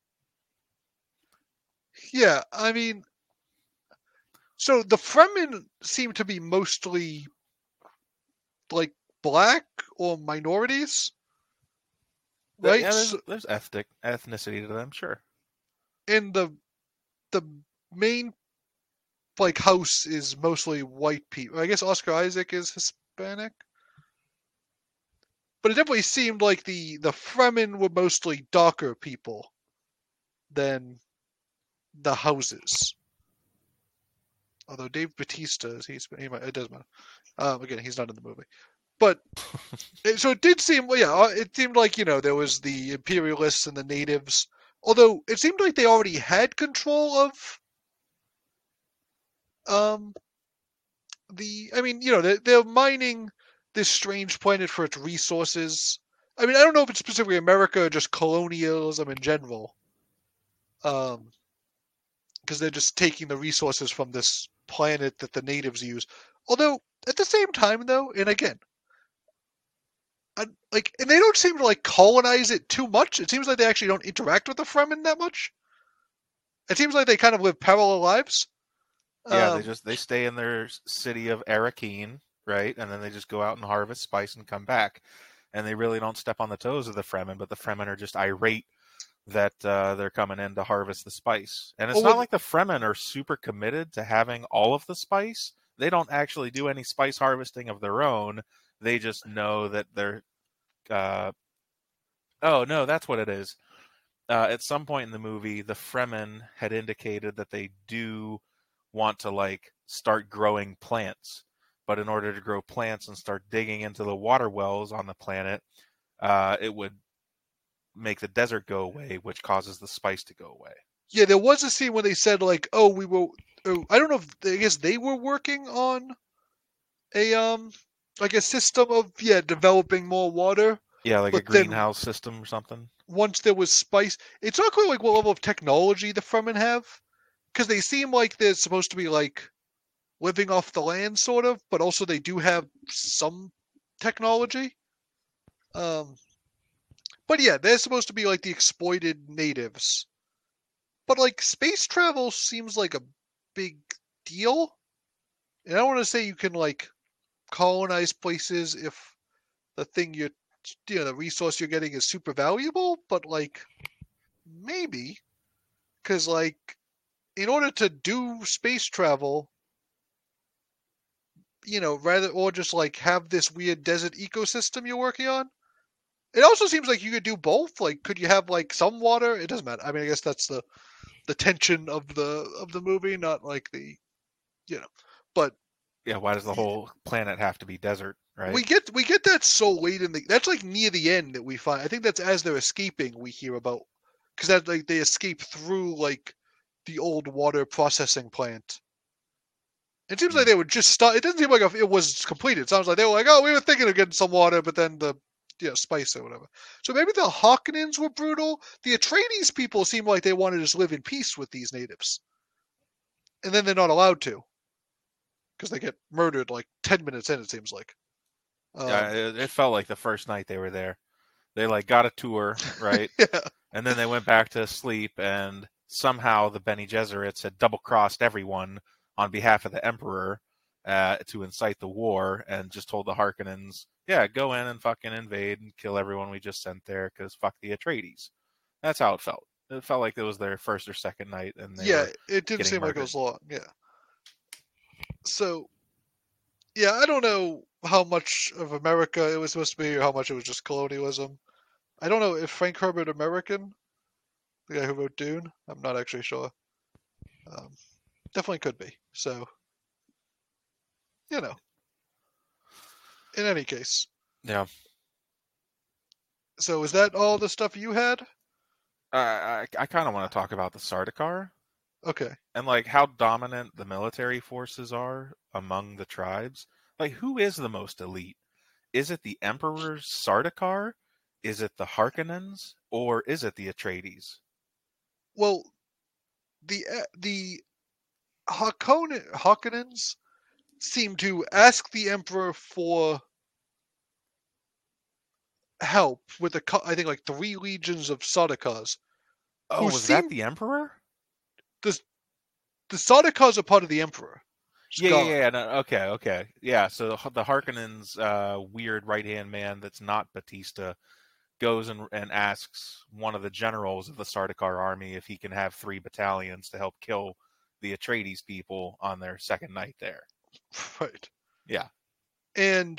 Yeah, I mean, so the Fremen seem to be mostly like black or minorities, right? Yeah, there's, So, there's ethnic ethnicity to them, sure. and the the main like house is mostly white people. I guess Oscar Isaac is Hispanic, but it definitely seemed like the the Fremen were mostly darker people than the houses. Although Dave Bautista is he's he might, it does matter. Um, again, he's not in the movie, but it, so it did seem yeah it seemed like you know there was the imperialists and the natives. Although it seemed like they already had control of um the I mean you know they're, they're mining this strange planet for its resources. I mean I don't know if it's specifically America or just colonialism in general. Um, because they're just taking the resources from this planet that the natives use. Although at the same time, though, and again, I, like, and they don't seem to like colonize it too much. It seems like they actually don't interact with the Fremen that much. It seems like they kind of live parallel lives. Yeah, Um, they just they stay in their city of Arrakeen, right? And then they just go out and harvest spice and come back. And they really don't step on the toes of the Fremen, but the Fremen are just irate that uh, they're coming in to harvest the spice. And it's well, not like the Fremen are super committed to having all of the spice. They don't actually do any spice harvesting of their own. They just know that they're... Uh... Oh, no, that's what it is. Uh, at some point in the movie, the Fremen had indicated that they do want to, like, start growing plants. But in order to grow plants and start digging into the water wells on the planet, uh, it would make the desert go away, which causes the spice to go away. Yeah, there was a scene where they said like, "Oh, we were." Oh, I don't know if I guess they were working on a um like a system of yeah developing more water. Yeah, like a But then greenhouse system or something. once there was spice, it's not clear like what level of technology the Fremen have, because they seem like they're supposed to be like living off the land, sort of, but also they do have some technology. Um, but yeah, they're supposed to be like the exploited natives. But like space travel seems like a big deal, and I don't want to say you can like colonize places if the thing you're, you know, the resource you're getting is super valuable, but like maybe, because like in order to do space travel, you know, rather or just like have this weird desert ecosystem you're working on. It also seems like you could do both. Like, could you have like some water? It doesn't matter. I mean, I guess that's the the tension of the of the movie, not like the, you know, but Yeah, why does the whole planet have to be desert, right? we get we get that so late in the. That's like near the end that we find. I think that's as they're escaping we hear about, because that like they escape through like the old water processing plant. It seems Hmm. like they would just start. It doesn't seem like it was completed. It sounds like they were like, oh, we were thinking of getting some water, but then the you know, spice or whatever. So maybe the Harkonnens were brutal. The Atreides people seem like they want to just live in peace with these natives, and then they're not allowed to because they get murdered like ten minutes in. It seems like. Um, Yeah, it, it felt like the first night they were there. They like got a tour, right? yeah. And then they went back to sleep, and somehow the Bene Gesserits had double-crossed everyone on behalf of the Emperor uh, to incite the war, and just told the Harkonnens, yeah, go in and fucking invade and kill everyone we just sent there, because fuck the Atreides. That's how it felt. It felt like it was their first or second night, and they yeah, were it didn't getting seem like it murdered. was long. Yeah. So, yeah, I don't know how much of America it was supposed to be or how much it was just colonialism. I don't know if Frank Herbert American, the guy who wrote Dune. I'm not actually sure. Um, definitely could be. So, you know, in any case. Yeah. So, is that all the stuff you had? I I, I kind of want to talk about the Sardaukar Okay. and like how dominant the military forces are among the tribes. Like, who is the most elite? Is it the Emperor's Sardaukar? Is it the Harkonnens? Or is it the Atreides? Well, the uh, the Harkonnen, Harkonnens seem to ask the Emperor for help with a, I think like three legions of Sardaukars, Oh, who was that seem the Emperor? the the Sardaukars are part of the Emperor. Yeah, yeah, Scar. yeah. No, okay, okay. Yeah, so the, the Harkonnens' uh, weird right-hand man that's not Batista goes and, and asks one of the generals of the Sardaukar army if he can have three battalions to help kill the Atreides people on their second night there. Right. Yeah. And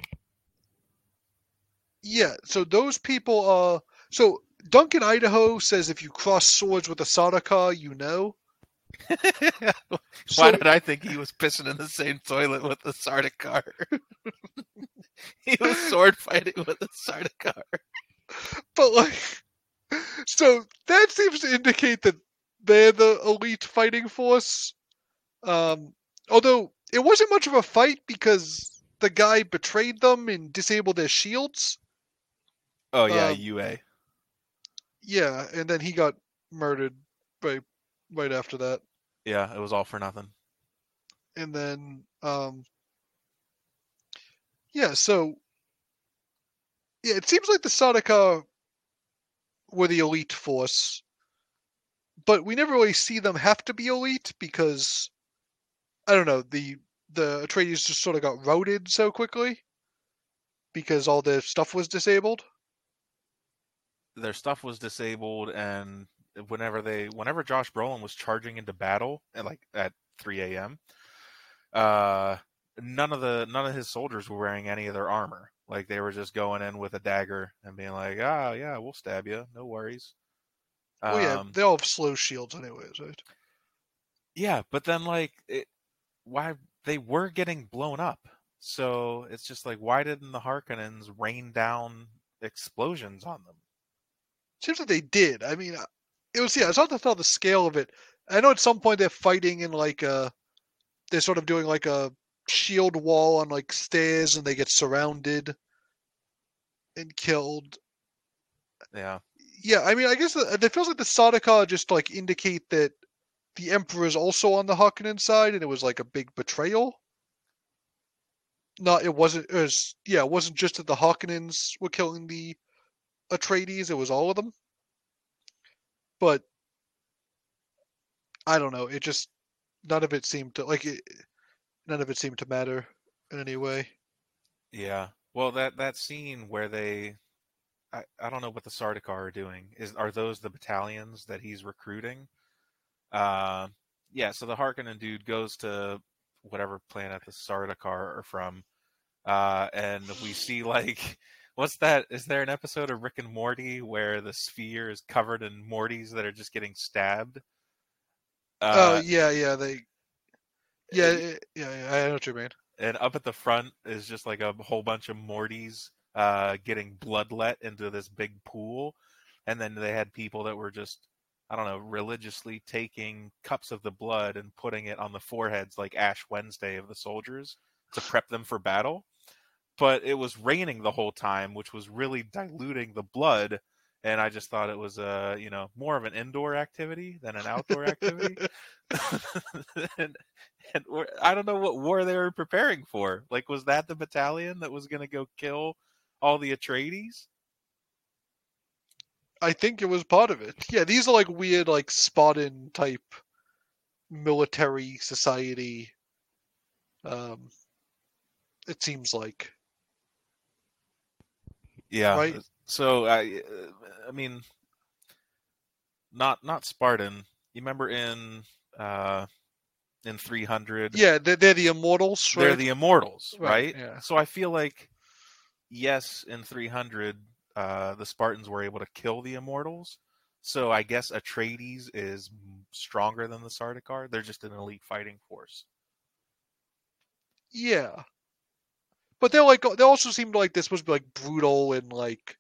yeah, so those people are so Duncan Idaho says if you cross swords with a Sardaukar, you know. Why So did I think he was pissing in the same toilet with the Sardaukar? He was sword fighting with the Sardaukar. but like so that seems to indicate that they're the elite fighting force. Um although it wasn't much of a fight because the guy betrayed them and disabled their shields. Oh yeah, Um U A. yeah, and then he got murdered right right after that. Yeah, it was all for nothing. And then um yeah, so yeah, it seems like the Sardaukar were the elite force, but we never really see them have to be elite because I don't know, the the Atreides just sort of got routed so quickly because all their stuff was disabled. Their stuff was disabled, and whenever they, whenever Josh Brolin was charging into battle at like at three a m, uh, none of the none of his soldiers were wearing any of their armor. Like they were just going in with a dagger and being like, "Ah, yeah, we'll stab you, no worries." Well, yeah, Um, they all have slow shields anyways, right? yeah, but then like, it, why they were getting blown up? So it's just like, why didn't the Harkonnens rain down explosions on them? Seems like they did. I mean, uh, it was yeah, it's hard to tell the scale of it. I know at some point they're fighting in like a, they're sort of doing like a shield wall on like stairs, and they get surrounded and killed. Yeah. Yeah, I mean, I guess uh, it feels like the Sardaukar just like indicate that the Emperor is also on the Harkonnen side, and it was like a big betrayal. Not, it wasn't. It was yeah, it wasn't just that the Harkonnens were killing the Atreides; it was all of them. But I don't know. It just none of it seemed to like it. None of it seemed to matter in any way. Yeah. Well, that that scene where they, I, I don't know what the Sardaukar are doing. Is are those the battalions that he's recruiting? Uh, yeah. So the Harkonnen dude goes to whatever planet the Sardaukar are from, uh, and we see like, what's that? Is there an episode of Rick and Morty where the sphere is covered in Mortys that are just getting stabbed? Oh Uh, yeah, yeah, they yeah, it, yeah, yeah, I know what you mean. and up at the front is just like a whole bunch of Mortys uh, getting bloodlet into this big pool, and then they had people that were just, I don't know, religiously taking cups of the blood and putting it on the foreheads like Ash Wednesday of the soldiers to prep them for battle. But it was raining the whole time, which was really diluting the blood. And I just thought it was a, you know, more of an indoor activity than an outdoor activity. and, and I don't know what war they were preparing for. Like, was that the battalion that was going to go kill all the Atreides? I think it was part of it. Yeah, these are like weird, like Spartan type military society. Um, it seems like Yeah. right. So I, I mean, not not Spartan. You remember in uh, in three hundred? Yeah, they're, they're the immortals, right? They're the immortals, Right, right? yeah. So I feel like, yes, in three hundred, uh, the Spartans were able to kill the immortals. So I guess Atreides is stronger than the Sardaukar. They're just an elite fighting force. Yeah. But they're like, they also seem like they're supposed to be like brutal and like,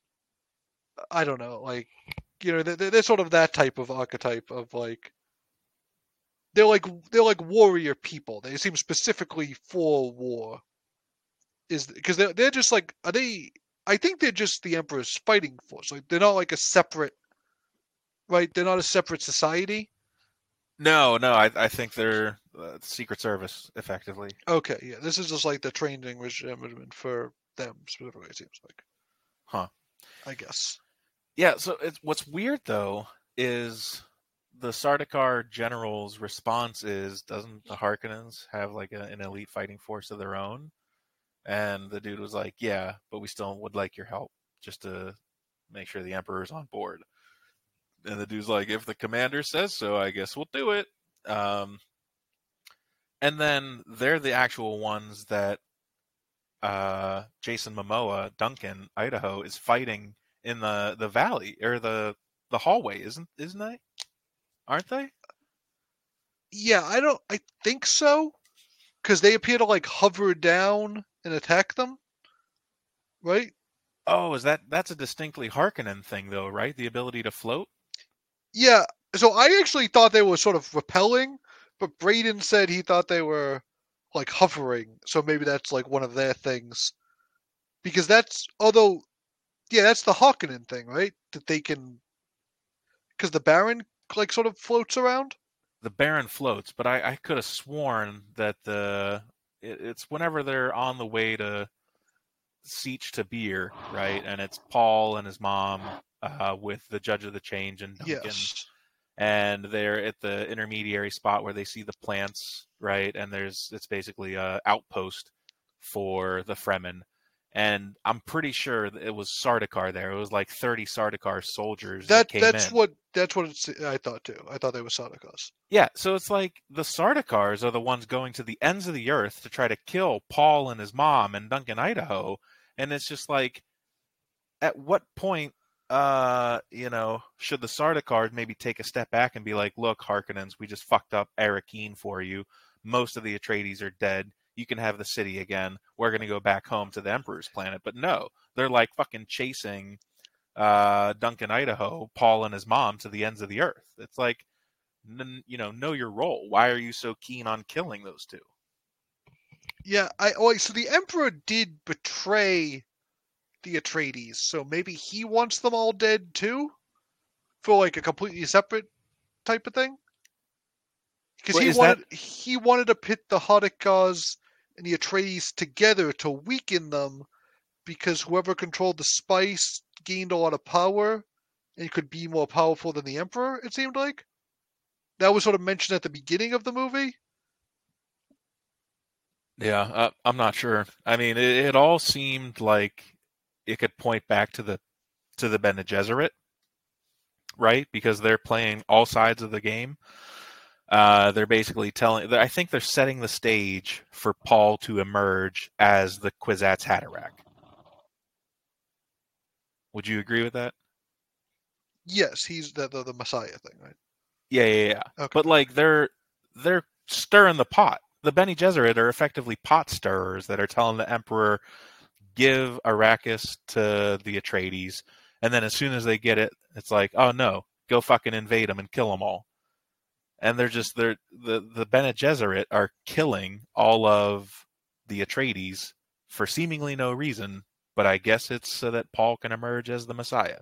I don't know, like, you know, they're, they're sort of that type of archetype of like, they're like they're like warrior people. They seem specifically for war. Is because they're they're just like, are they? I think they're just the Emperor's fighting force. Like they're not like a separate, right? They're not a separate society. No, no, I, I think they're uh, Secret Service, effectively. Okay, yeah, this is just like the training regime for them specifically. It seems like, huh? I guess. Yeah. So it's what's weird though is the Sardaukar general's response is, doesn't the Harkonnens have like a, an elite fighting force of their own? And the dude was like, yeah, but we still would like your help just to make sure the Emperor's on board. And the dude's like, if the commander says so, I guess we'll do it. Um, and then they're the actual ones that uh, Jason Momoa, Duncan, Idaho, is fighting in the, the valley or the the hallway, isn't isn't they? Aren't they? Yeah, I don't. I think so, because they appear to like hover down and attack them, right? Oh, is that that's a distinctly Harkonnen thing though, right? The ability to float. Yeah. So I actually thought they were sort of repelling, but Braden said he thought they were like hovering. So maybe that's like one of their things, because that's although, yeah, that's the Harkonnen thing, right? That they can, because the Baron like sort of floats around. The Baron floats, but I, I could have sworn that the it, it's whenever they're on the way to Siege to Beer, right? And it's Paul and his mom uh, with the Judge of the Change and Duncan, Yes. and they're at the intermediary spot where they see the plants, right? And there's it's basically a outpost for the Fremen. And I'm pretty sure it was Sardaukar there. It was like thirty Sardaukar soldiers that, That came that's in. what that's what it's, I thought too. I thought they were Sardaukars. Yeah, so it's like the Sardaukars are the ones going to the ends of the earth to try to kill Paul and his mom and Duncan, Idaho. And it's just like, at what point, uh, you know, should the Sardaukars maybe take a step back and be like, look, Harkonnens, we just fucked up Arrakeen for you. Most of the Atreides are dead. You can have the city again. We're going to go back home to the Emperor's planet. But no, they're like fucking chasing uh, Duncan, Idaho, Paul and his mom to the ends of the earth. It's like, n- you know, know your role. Why are you so keen on killing those two? Yeah, I oh so the Emperor did betray the Atreides, so maybe he wants them all dead too, for like a completely separate type of thing. Because Well, he is wanted that- he wanted to pit the Hardaukars and the Atreides together to weaken them, because whoever controlled the spice gained a lot of power and could be more powerful than the Emperor. It seemed like that was sort of mentioned at the beginning of the movie. Yeah, uh, I'm not sure. I mean, it, it all seemed like it could point back to the to the Bene Gesserit, right? Because they're playing all sides of the game. Uh, they're basically telling. I think they're setting the stage for Paul to emerge as the Kwisatz Haderach. Would you agree with that? Yes, he's the the, the Messiah thing, right? Yeah, yeah, yeah. Okay. But like they're they're stirring the pot. The Bene Gesserit are effectively pot stirrers that are telling the Emperor, give Arrakis to the Atreides, and then as soon as they get it, it's like, oh no, go fucking invade them and kill them all. And they're just they're the the Bene Gesserit are killing all of the Atreides for seemingly no reason, but I guess it's so that Paul can emerge as the Messiah.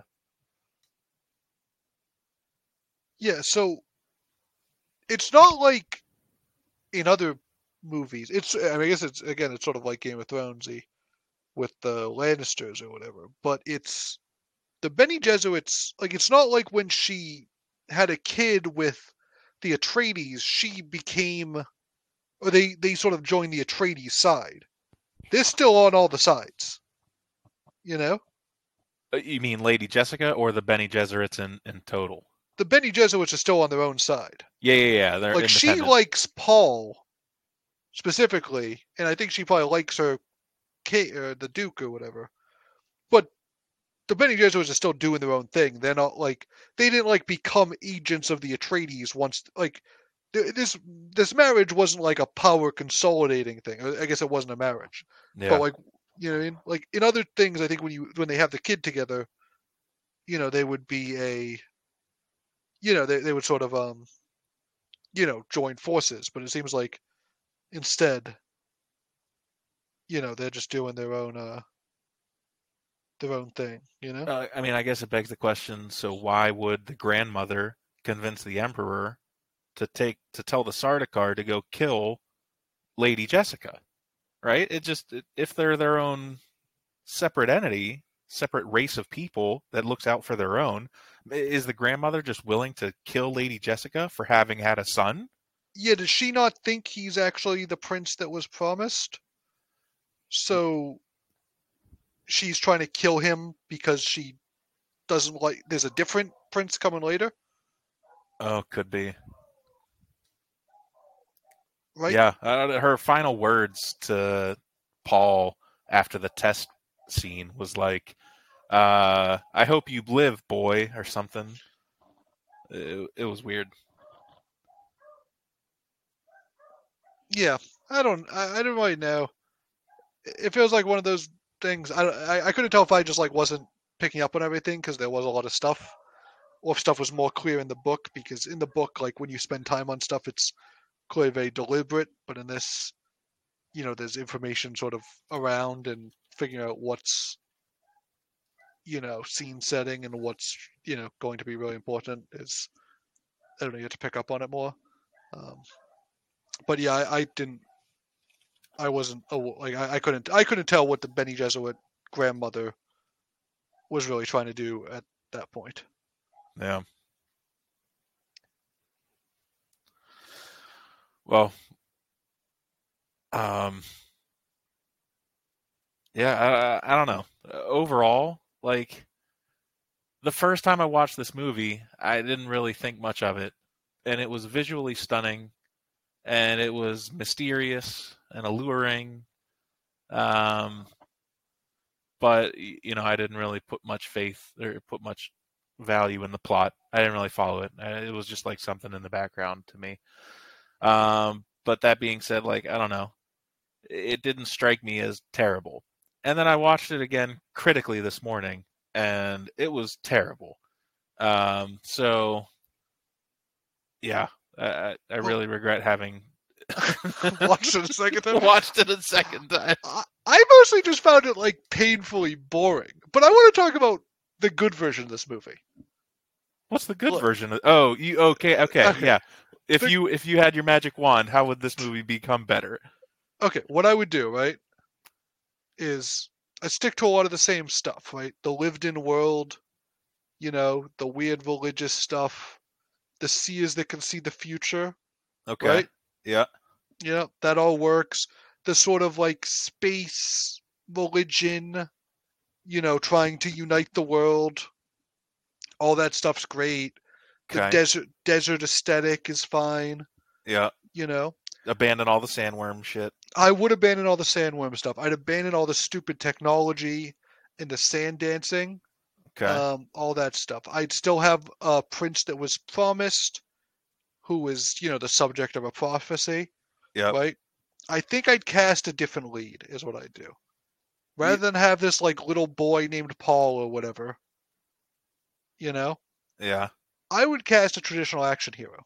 Yeah, so it's not like in other movies. It's I, mean, I guess it's again it's sort of like Game of Thronesy with the Lannisters or whatever, but it's the Bene Gesserits. Like it's not like when she had a kid with the Atreides, she became, or they they sort of joined the Atreides side. They're still on all the sides, you know. You mean Lady Jessica or the Bene Gesserits in, in total? the Bene Gesserits are still on their own side. Yeah, yeah, yeah. They're like she likes Paul specifically, and I think she probably likes her, Kate, or the Duke or whatever. But the Bene Gesserits are still doing their own thing. They're not like they didn't like become agents of the Atreides once. Like this this marriage wasn't like a power consolidating thing. I guess it wasn't a marriage, yeah. but like you know, what I mean? Like in other things, I think when you when they have the kid together, you know, they would be a, you know, they they would sort of um, you know, join forces. But it seems like instead, you know, they're just doing their own uh, their own thing. You know. Uh, I mean, I guess it begs the question. So why would the grandmother convince the Emperor to take to tell the Sardaukar to go kill Lady Jessica? Right? It just if they're their own separate entity, separate race of people that looks out for their own, is the grandmother just willing to kill Lady Jessica for having had a son? Yeah, does she not think he's actually the prince that was promised? So she's trying to kill him because she doesn't like. There's a different prince coming later. Oh, could be. Right? Yeah, uh, her final words to Paul after the test scene was like, uh, I hope you live, boy, or something. It, it was weird. Yeah, I don't, I, I don't really know. It feels like one of those things. I, I, I couldn't tell if I just like wasn't picking up on everything because there was a lot of stuff, or if stuff was more clear in the book. Because in the book, like when you spend time on stuff, it's clearly very deliberate. But in this, you know, there's information sort of around and figuring out what's, you know, scene setting and what's, you know, going to be really important is, I don't know, you have to pick up on it more. Um, but yeah, I, I didn't, I wasn't, oh, like, I, I couldn't, I couldn't tell what the Bene Gesserit grandmother was really trying to do at that point. Yeah. Well, um, yeah, I, I don't know. Overall, like, the first time I watched this movie, I didn't really think much of it. And it was visually stunning, and it was mysterious and alluring. Um, but, you know, I didn't really put much faith or put much value in the plot. I didn't really follow it. It was just like something in the background to me. Um, but that being said, like, I don't know. It didn't strike me as terrible. And then I watched it again critically this morning, and it was terrible. Um, so, yeah, I, I really regret having watched it a second time. Watched it a second time. I, I mostly just found it like painfully boring. But I want to talk about the good version of this movie. What's the good Look, version? Of, oh, you okay, okay? Okay. Yeah. If The- you if you had your magic wand, how would this movie become better? Okay, what I would do, right, is I stick to a lot of the same stuff, right? The lived-in world, you know, the weird religious stuff, the seers that can see the future, Okay. right? Yeah. You know, that all works. The sort of like space religion, you know, trying to unite the world, all that stuff's great. The Okay. desert desert aesthetic is fine, Yeah. you know. Abandon all the sandworm shit. I would abandon all the sandworm stuff. I'd abandon all the stupid technology and the sand dancing, Okay. um, all that stuff. I'd still have a prince that was promised, who was, you know, the subject of a prophecy, Yep. right? I think I'd cast a different lead, is what I'd do. Rather than have this, like, little boy named Paul or whatever, you know? Yeah. I would cast a traditional action hero.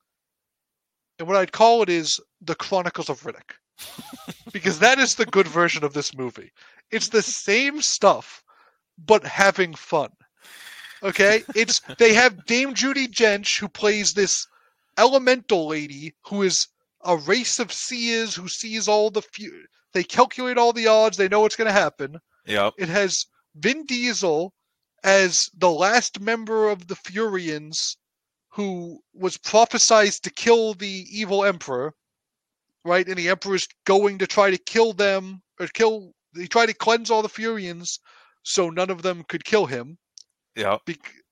And what I'd call it is The Chronicles of Riddick. Because that is the good version of this movie. It's the same stuff, but having fun. Okay? It's they have Dame Judi Dench, who plays this elemental lady who is a race of seers who sees all the fu- they calculate all the odds, they know what's going to happen. Yep. It has Vin Diesel as the last member of the Furians who was prophesized to kill the evil emperor, right? And the emperor is going to try to kill them, or kill, he tried to cleanse all the Furians so none of them could kill him. Yep. Be-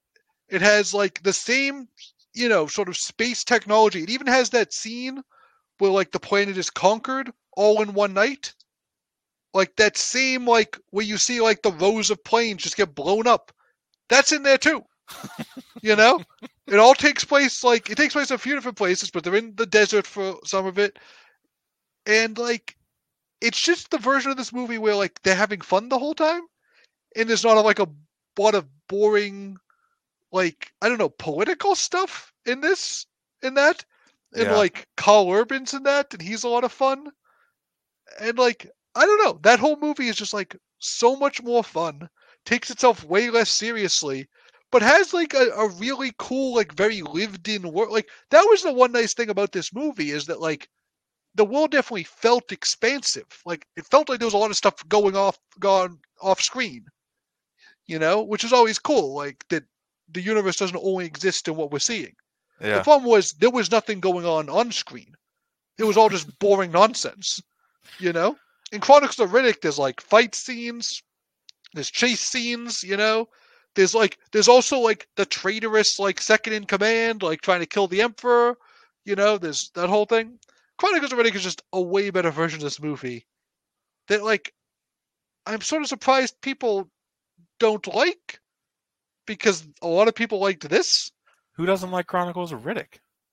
It has like the same, you know, sort of space technology. It even has that scene where like the planet is conquered all in one night. Like that same like where you see like the rows of planes just get blown up. That's in there too. You know? It all takes place like it takes place in a few different places, but they're in the desert for some of it. And like it's just the version of this movie where like they're having fun the whole time. And there's not like a lot of boring like I don't know, political stuff in this in that. And Yeah. like Carl Urban's in that, and he's a lot of fun. And like I don't know, that whole movie is just like so much more fun, takes itself way less seriously, but has like a, a really cool, like very lived in world. Like that was the one nice thing about this movie is that like the world definitely felt expansive. Like it felt like there was a lot of stuff going off, gone off screen, you know, which is always cool. Like that the universe doesn't only exist in what we're seeing. Yeah. The problem was there was nothing going on on screen. It was all just boring nonsense, you know? In Chronicles of Riddick, there's like fight scenes, there's chase scenes, you know? There's like, there's also like the traitorous, like second in command, like trying to kill the Emperor, you know? There's that whole thing. Chronicles of Riddick is just a way better version of this movie that, like, I'm sort of surprised people don't like because a lot of people liked this. Who doesn't like Chronicles of Riddick?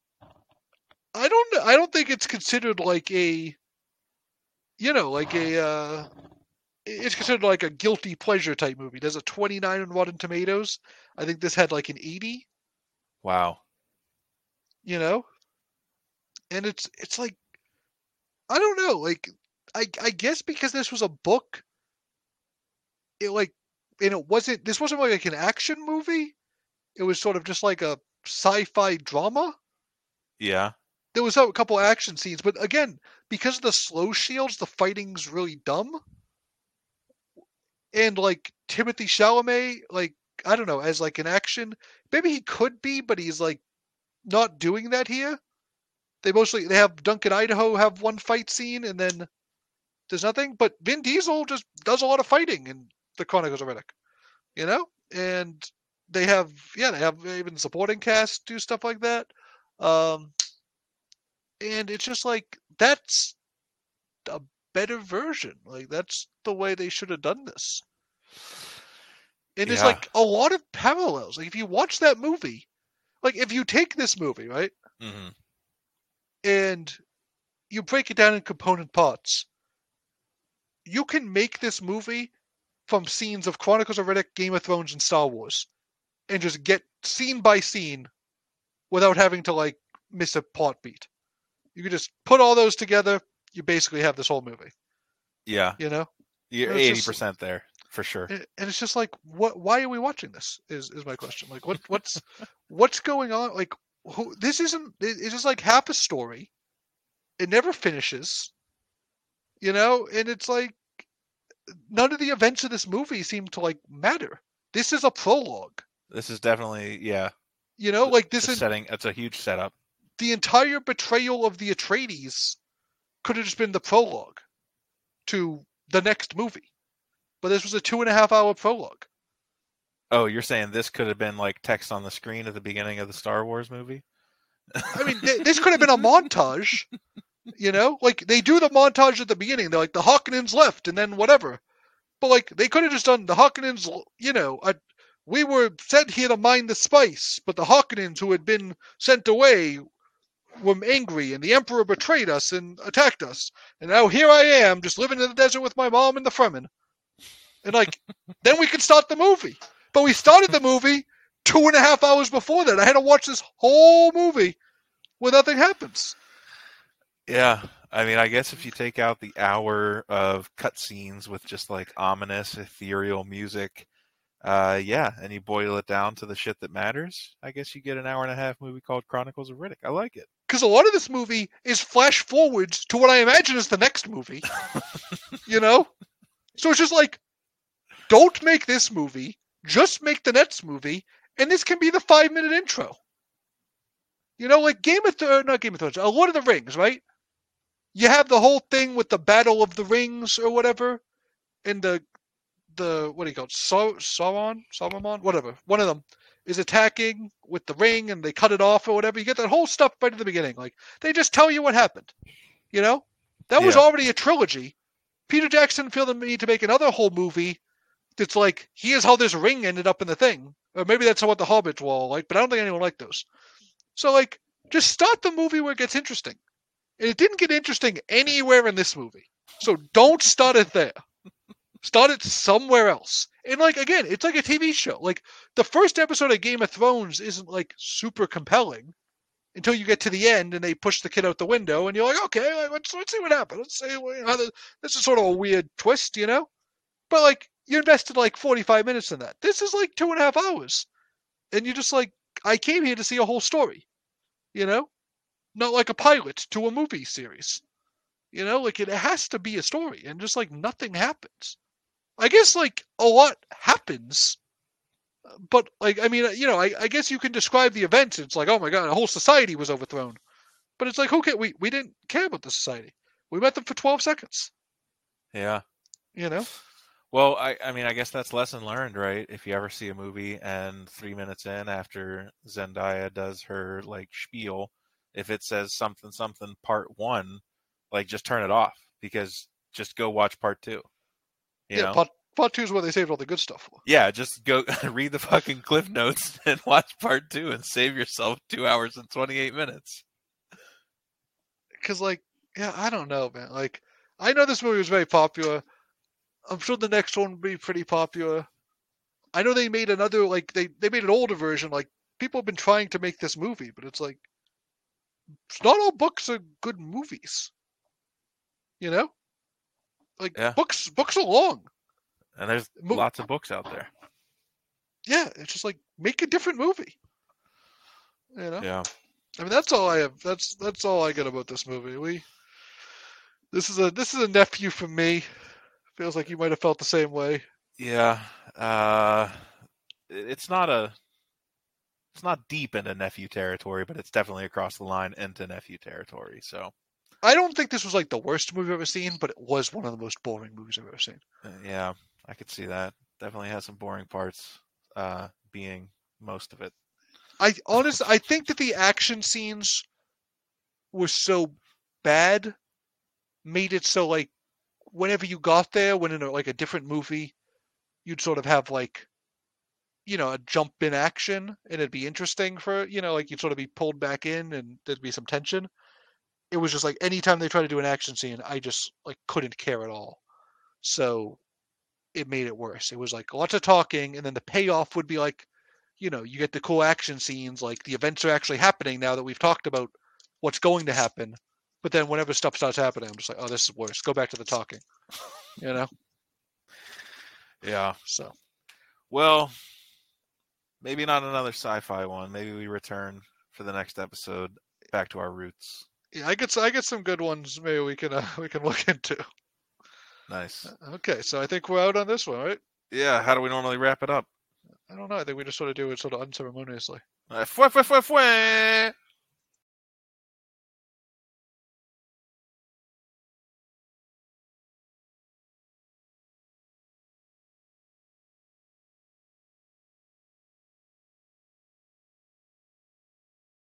I don't I don't think it's considered like a, you know, like a, uh, it's considered like a guilty pleasure type movie. There's a twenty-nine on Rotten Tomatoes. I think this had like an eighty, Wow. you know? And it's, it's like, I don't know, like, I, I guess because this was a book, it like, and it wasn't, this wasn't like an action movie. It was sort of just like a sci-fi drama. Yeah. There was a couple action scenes, but again, because of the slow shields, the fighting's really dumb. And like Timothy Chalamet, like I don't know, as like an action, maybe he could be, but he's like not doing that here. They mostly they have Duncan Idaho have one fight scene, and then there's nothing. But Vin Diesel just does a lot of fighting in the Chronicles of Riddick, you know. And they have yeah, they have even supporting cast do stuff like that. Um, and it's just like that's a better version. Like that's the way they should have done this. And there's Yeah. like a lot of parallels. Like if you watch that movie, like if you take this movie, right, Mm-hmm. and you break it down in component parts, you can make this movie from scenes of Chronicles of Riddick, Game of Thrones, and Star Wars, and just get scene by scene without having to like miss a plot beat. You can just put all those together. You basically have this whole movie. Yeah. You know, You're It's eighty just- percent there for sure. and and it's just like, what? Why are we watching this? Is is my question. Like, what? What's what's going on? Like, who? This isn't. it- It's just like half a story. It never finishes. You know, and it's like none of the events of this movie seem to like matter. This is a prologue. This is definitely yeah. You know, like this It's a is setting. It's a huge setup. the entire betrayal of the Atreides could have just been the prologue to the next movie. But this was a two and a half hour prologue. Oh, you're saying this could have been like text on the screen at the beginning of the Star Wars movie? I mean, th- this could have been a montage, you know? Like, they do the montage at the beginning. They're like, the Harkonnens left, and then whatever. But, like, they could have just done the Harkonnens, you know, uh, we were sent here to mine the spice, but the Harkonnens who had been sent away were angry, and the Emperor betrayed us and attacked us. And now here I am, just living in the desert with my mom and the Fremen. And, like, then we could start the movie. But we started the movie two and a half hours before that. I had to watch this whole movie where nothing happens. Yeah. I mean, I guess if you take out the hour of cutscenes with just like ominous, ethereal music, uh, yeah, and you boil it down to the shit that matters, I guess you get an hour and a half movie called Chronicles of Riddick. I like it. Because a lot of this movie is flash forwards to what I imagine is the next movie. You know? So it's just like, don't make this movie, just make the next movie, and this can be the five minute intro. You know, like Game of Thrones, not Game of Thrones, uh, Lord of the Rings, right? You have the whole thing with the Battle of the Rings or whatever, and the, the what do you call it, Sau- Sauron? Sauron? Whatever, one of them. is attacking with the ring and they cut it off or whatever. You get that whole stuff right at the beginning. Like, they just tell you what happened. You know? That was Yeah. already a trilogy. Peter Jackson felt the need to make another whole movie that's like, here's how this ring ended up in the thing. Or maybe that's what the Hobbits were all like, but I don't think anyone liked those. So, like, just start the movie where it gets interesting. And it didn't get interesting anywhere in this movie. So don't start it there. Start it somewhere else. And, like, again, it's like a T V show. Like, the first episode of Game of Thrones isn't, like, super compelling until you get to the end and they push the kid out the window and you're like, okay, like, let's, let's see what happens. Let's see how the, this is sort of a weird twist, you know? But, like, you invested, like, forty-five minutes in that. This is, like, two and a half hours. And you're just like, I came here to see a whole story, you know? Not like a pilot to a movie series. You know, like, it has to be a story, and just, like, nothing happens. I guess, like, a lot happens, but, like, I mean, you know, I, I guess you can describe the events. It's like, oh my god, a whole society was overthrown. But it's like, who can, we, we didn't care about the society. We met them for twelve seconds. Yeah. You know? Well, I, I mean, I guess that's lesson learned, right? If you ever see a movie and three minutes in after Zendaya does her, like, spiel, if it says something, something part one, like, just turn it off, because just go watch part two. You yeah, know? part, part two is where they saved all the good stuff for. Yeah, just go read the fucking Cliff Notes and watch part two and save yourself two hours and twenty-eight minutes. Because, like, yeah, I don't know, man. Like, I know this movie was very popular. I'm sure the next one will be pretty popular. I know they made another, like, they, they made an older version. Like, people have been trying to make this movie, but it's like, not all books are good movies. You know? Like, Yeah. books books are long. And there's Mo- lots of books out there. Yeah, it's just like, make a different movie. You know? Yeah. I mean, that's all I have. That's that's all I get about this movie. We This is a this is a nephew from me. Feels like you might have felt the same way. Yeah. Uh, it's not a... It's not deep into nephew territory, but it's definitely across the line into nephew territory, so... I don't think this was like the worst movie I've ever seen, but it was one of the most boring movies I've ever seen. Uh, yeah, I could see that. Definitely has some boring parts, uh, being most of it. I honestly, I think that the action scenes were so bad, made it so like whenever you got there, when in a, like a different movie, you'd sort of have like, you know, a jump in action, and it'd be interesting for, you know, like you'd sort of be pulled back in, and there'd be some tension. It was just like anytime they tried to do an action scene, I just like couldn't care at all. So it made it worse. It was like lots of talking, and then the payoff would be like, you know, you get the cool action scenes, like the events are actually happening now that we've talked about what's going to happen. But then whenever stuff starts happening, I'm just like, oh, this is worse. Go back to the talking. You know? Yeah. So. Well, maybe not another sci-fi one. Maybe we return for the next episode back to our roots. Yeah, I get I get some good ones. Maybe we can uh, we can look into. Nice. Okay, so I think we're out on this one, right? Yeah. How do we normally wrap it up? I don't know. I think we just sort of do it sort of unceremoniously. Uh, fue, fue, fue, fue.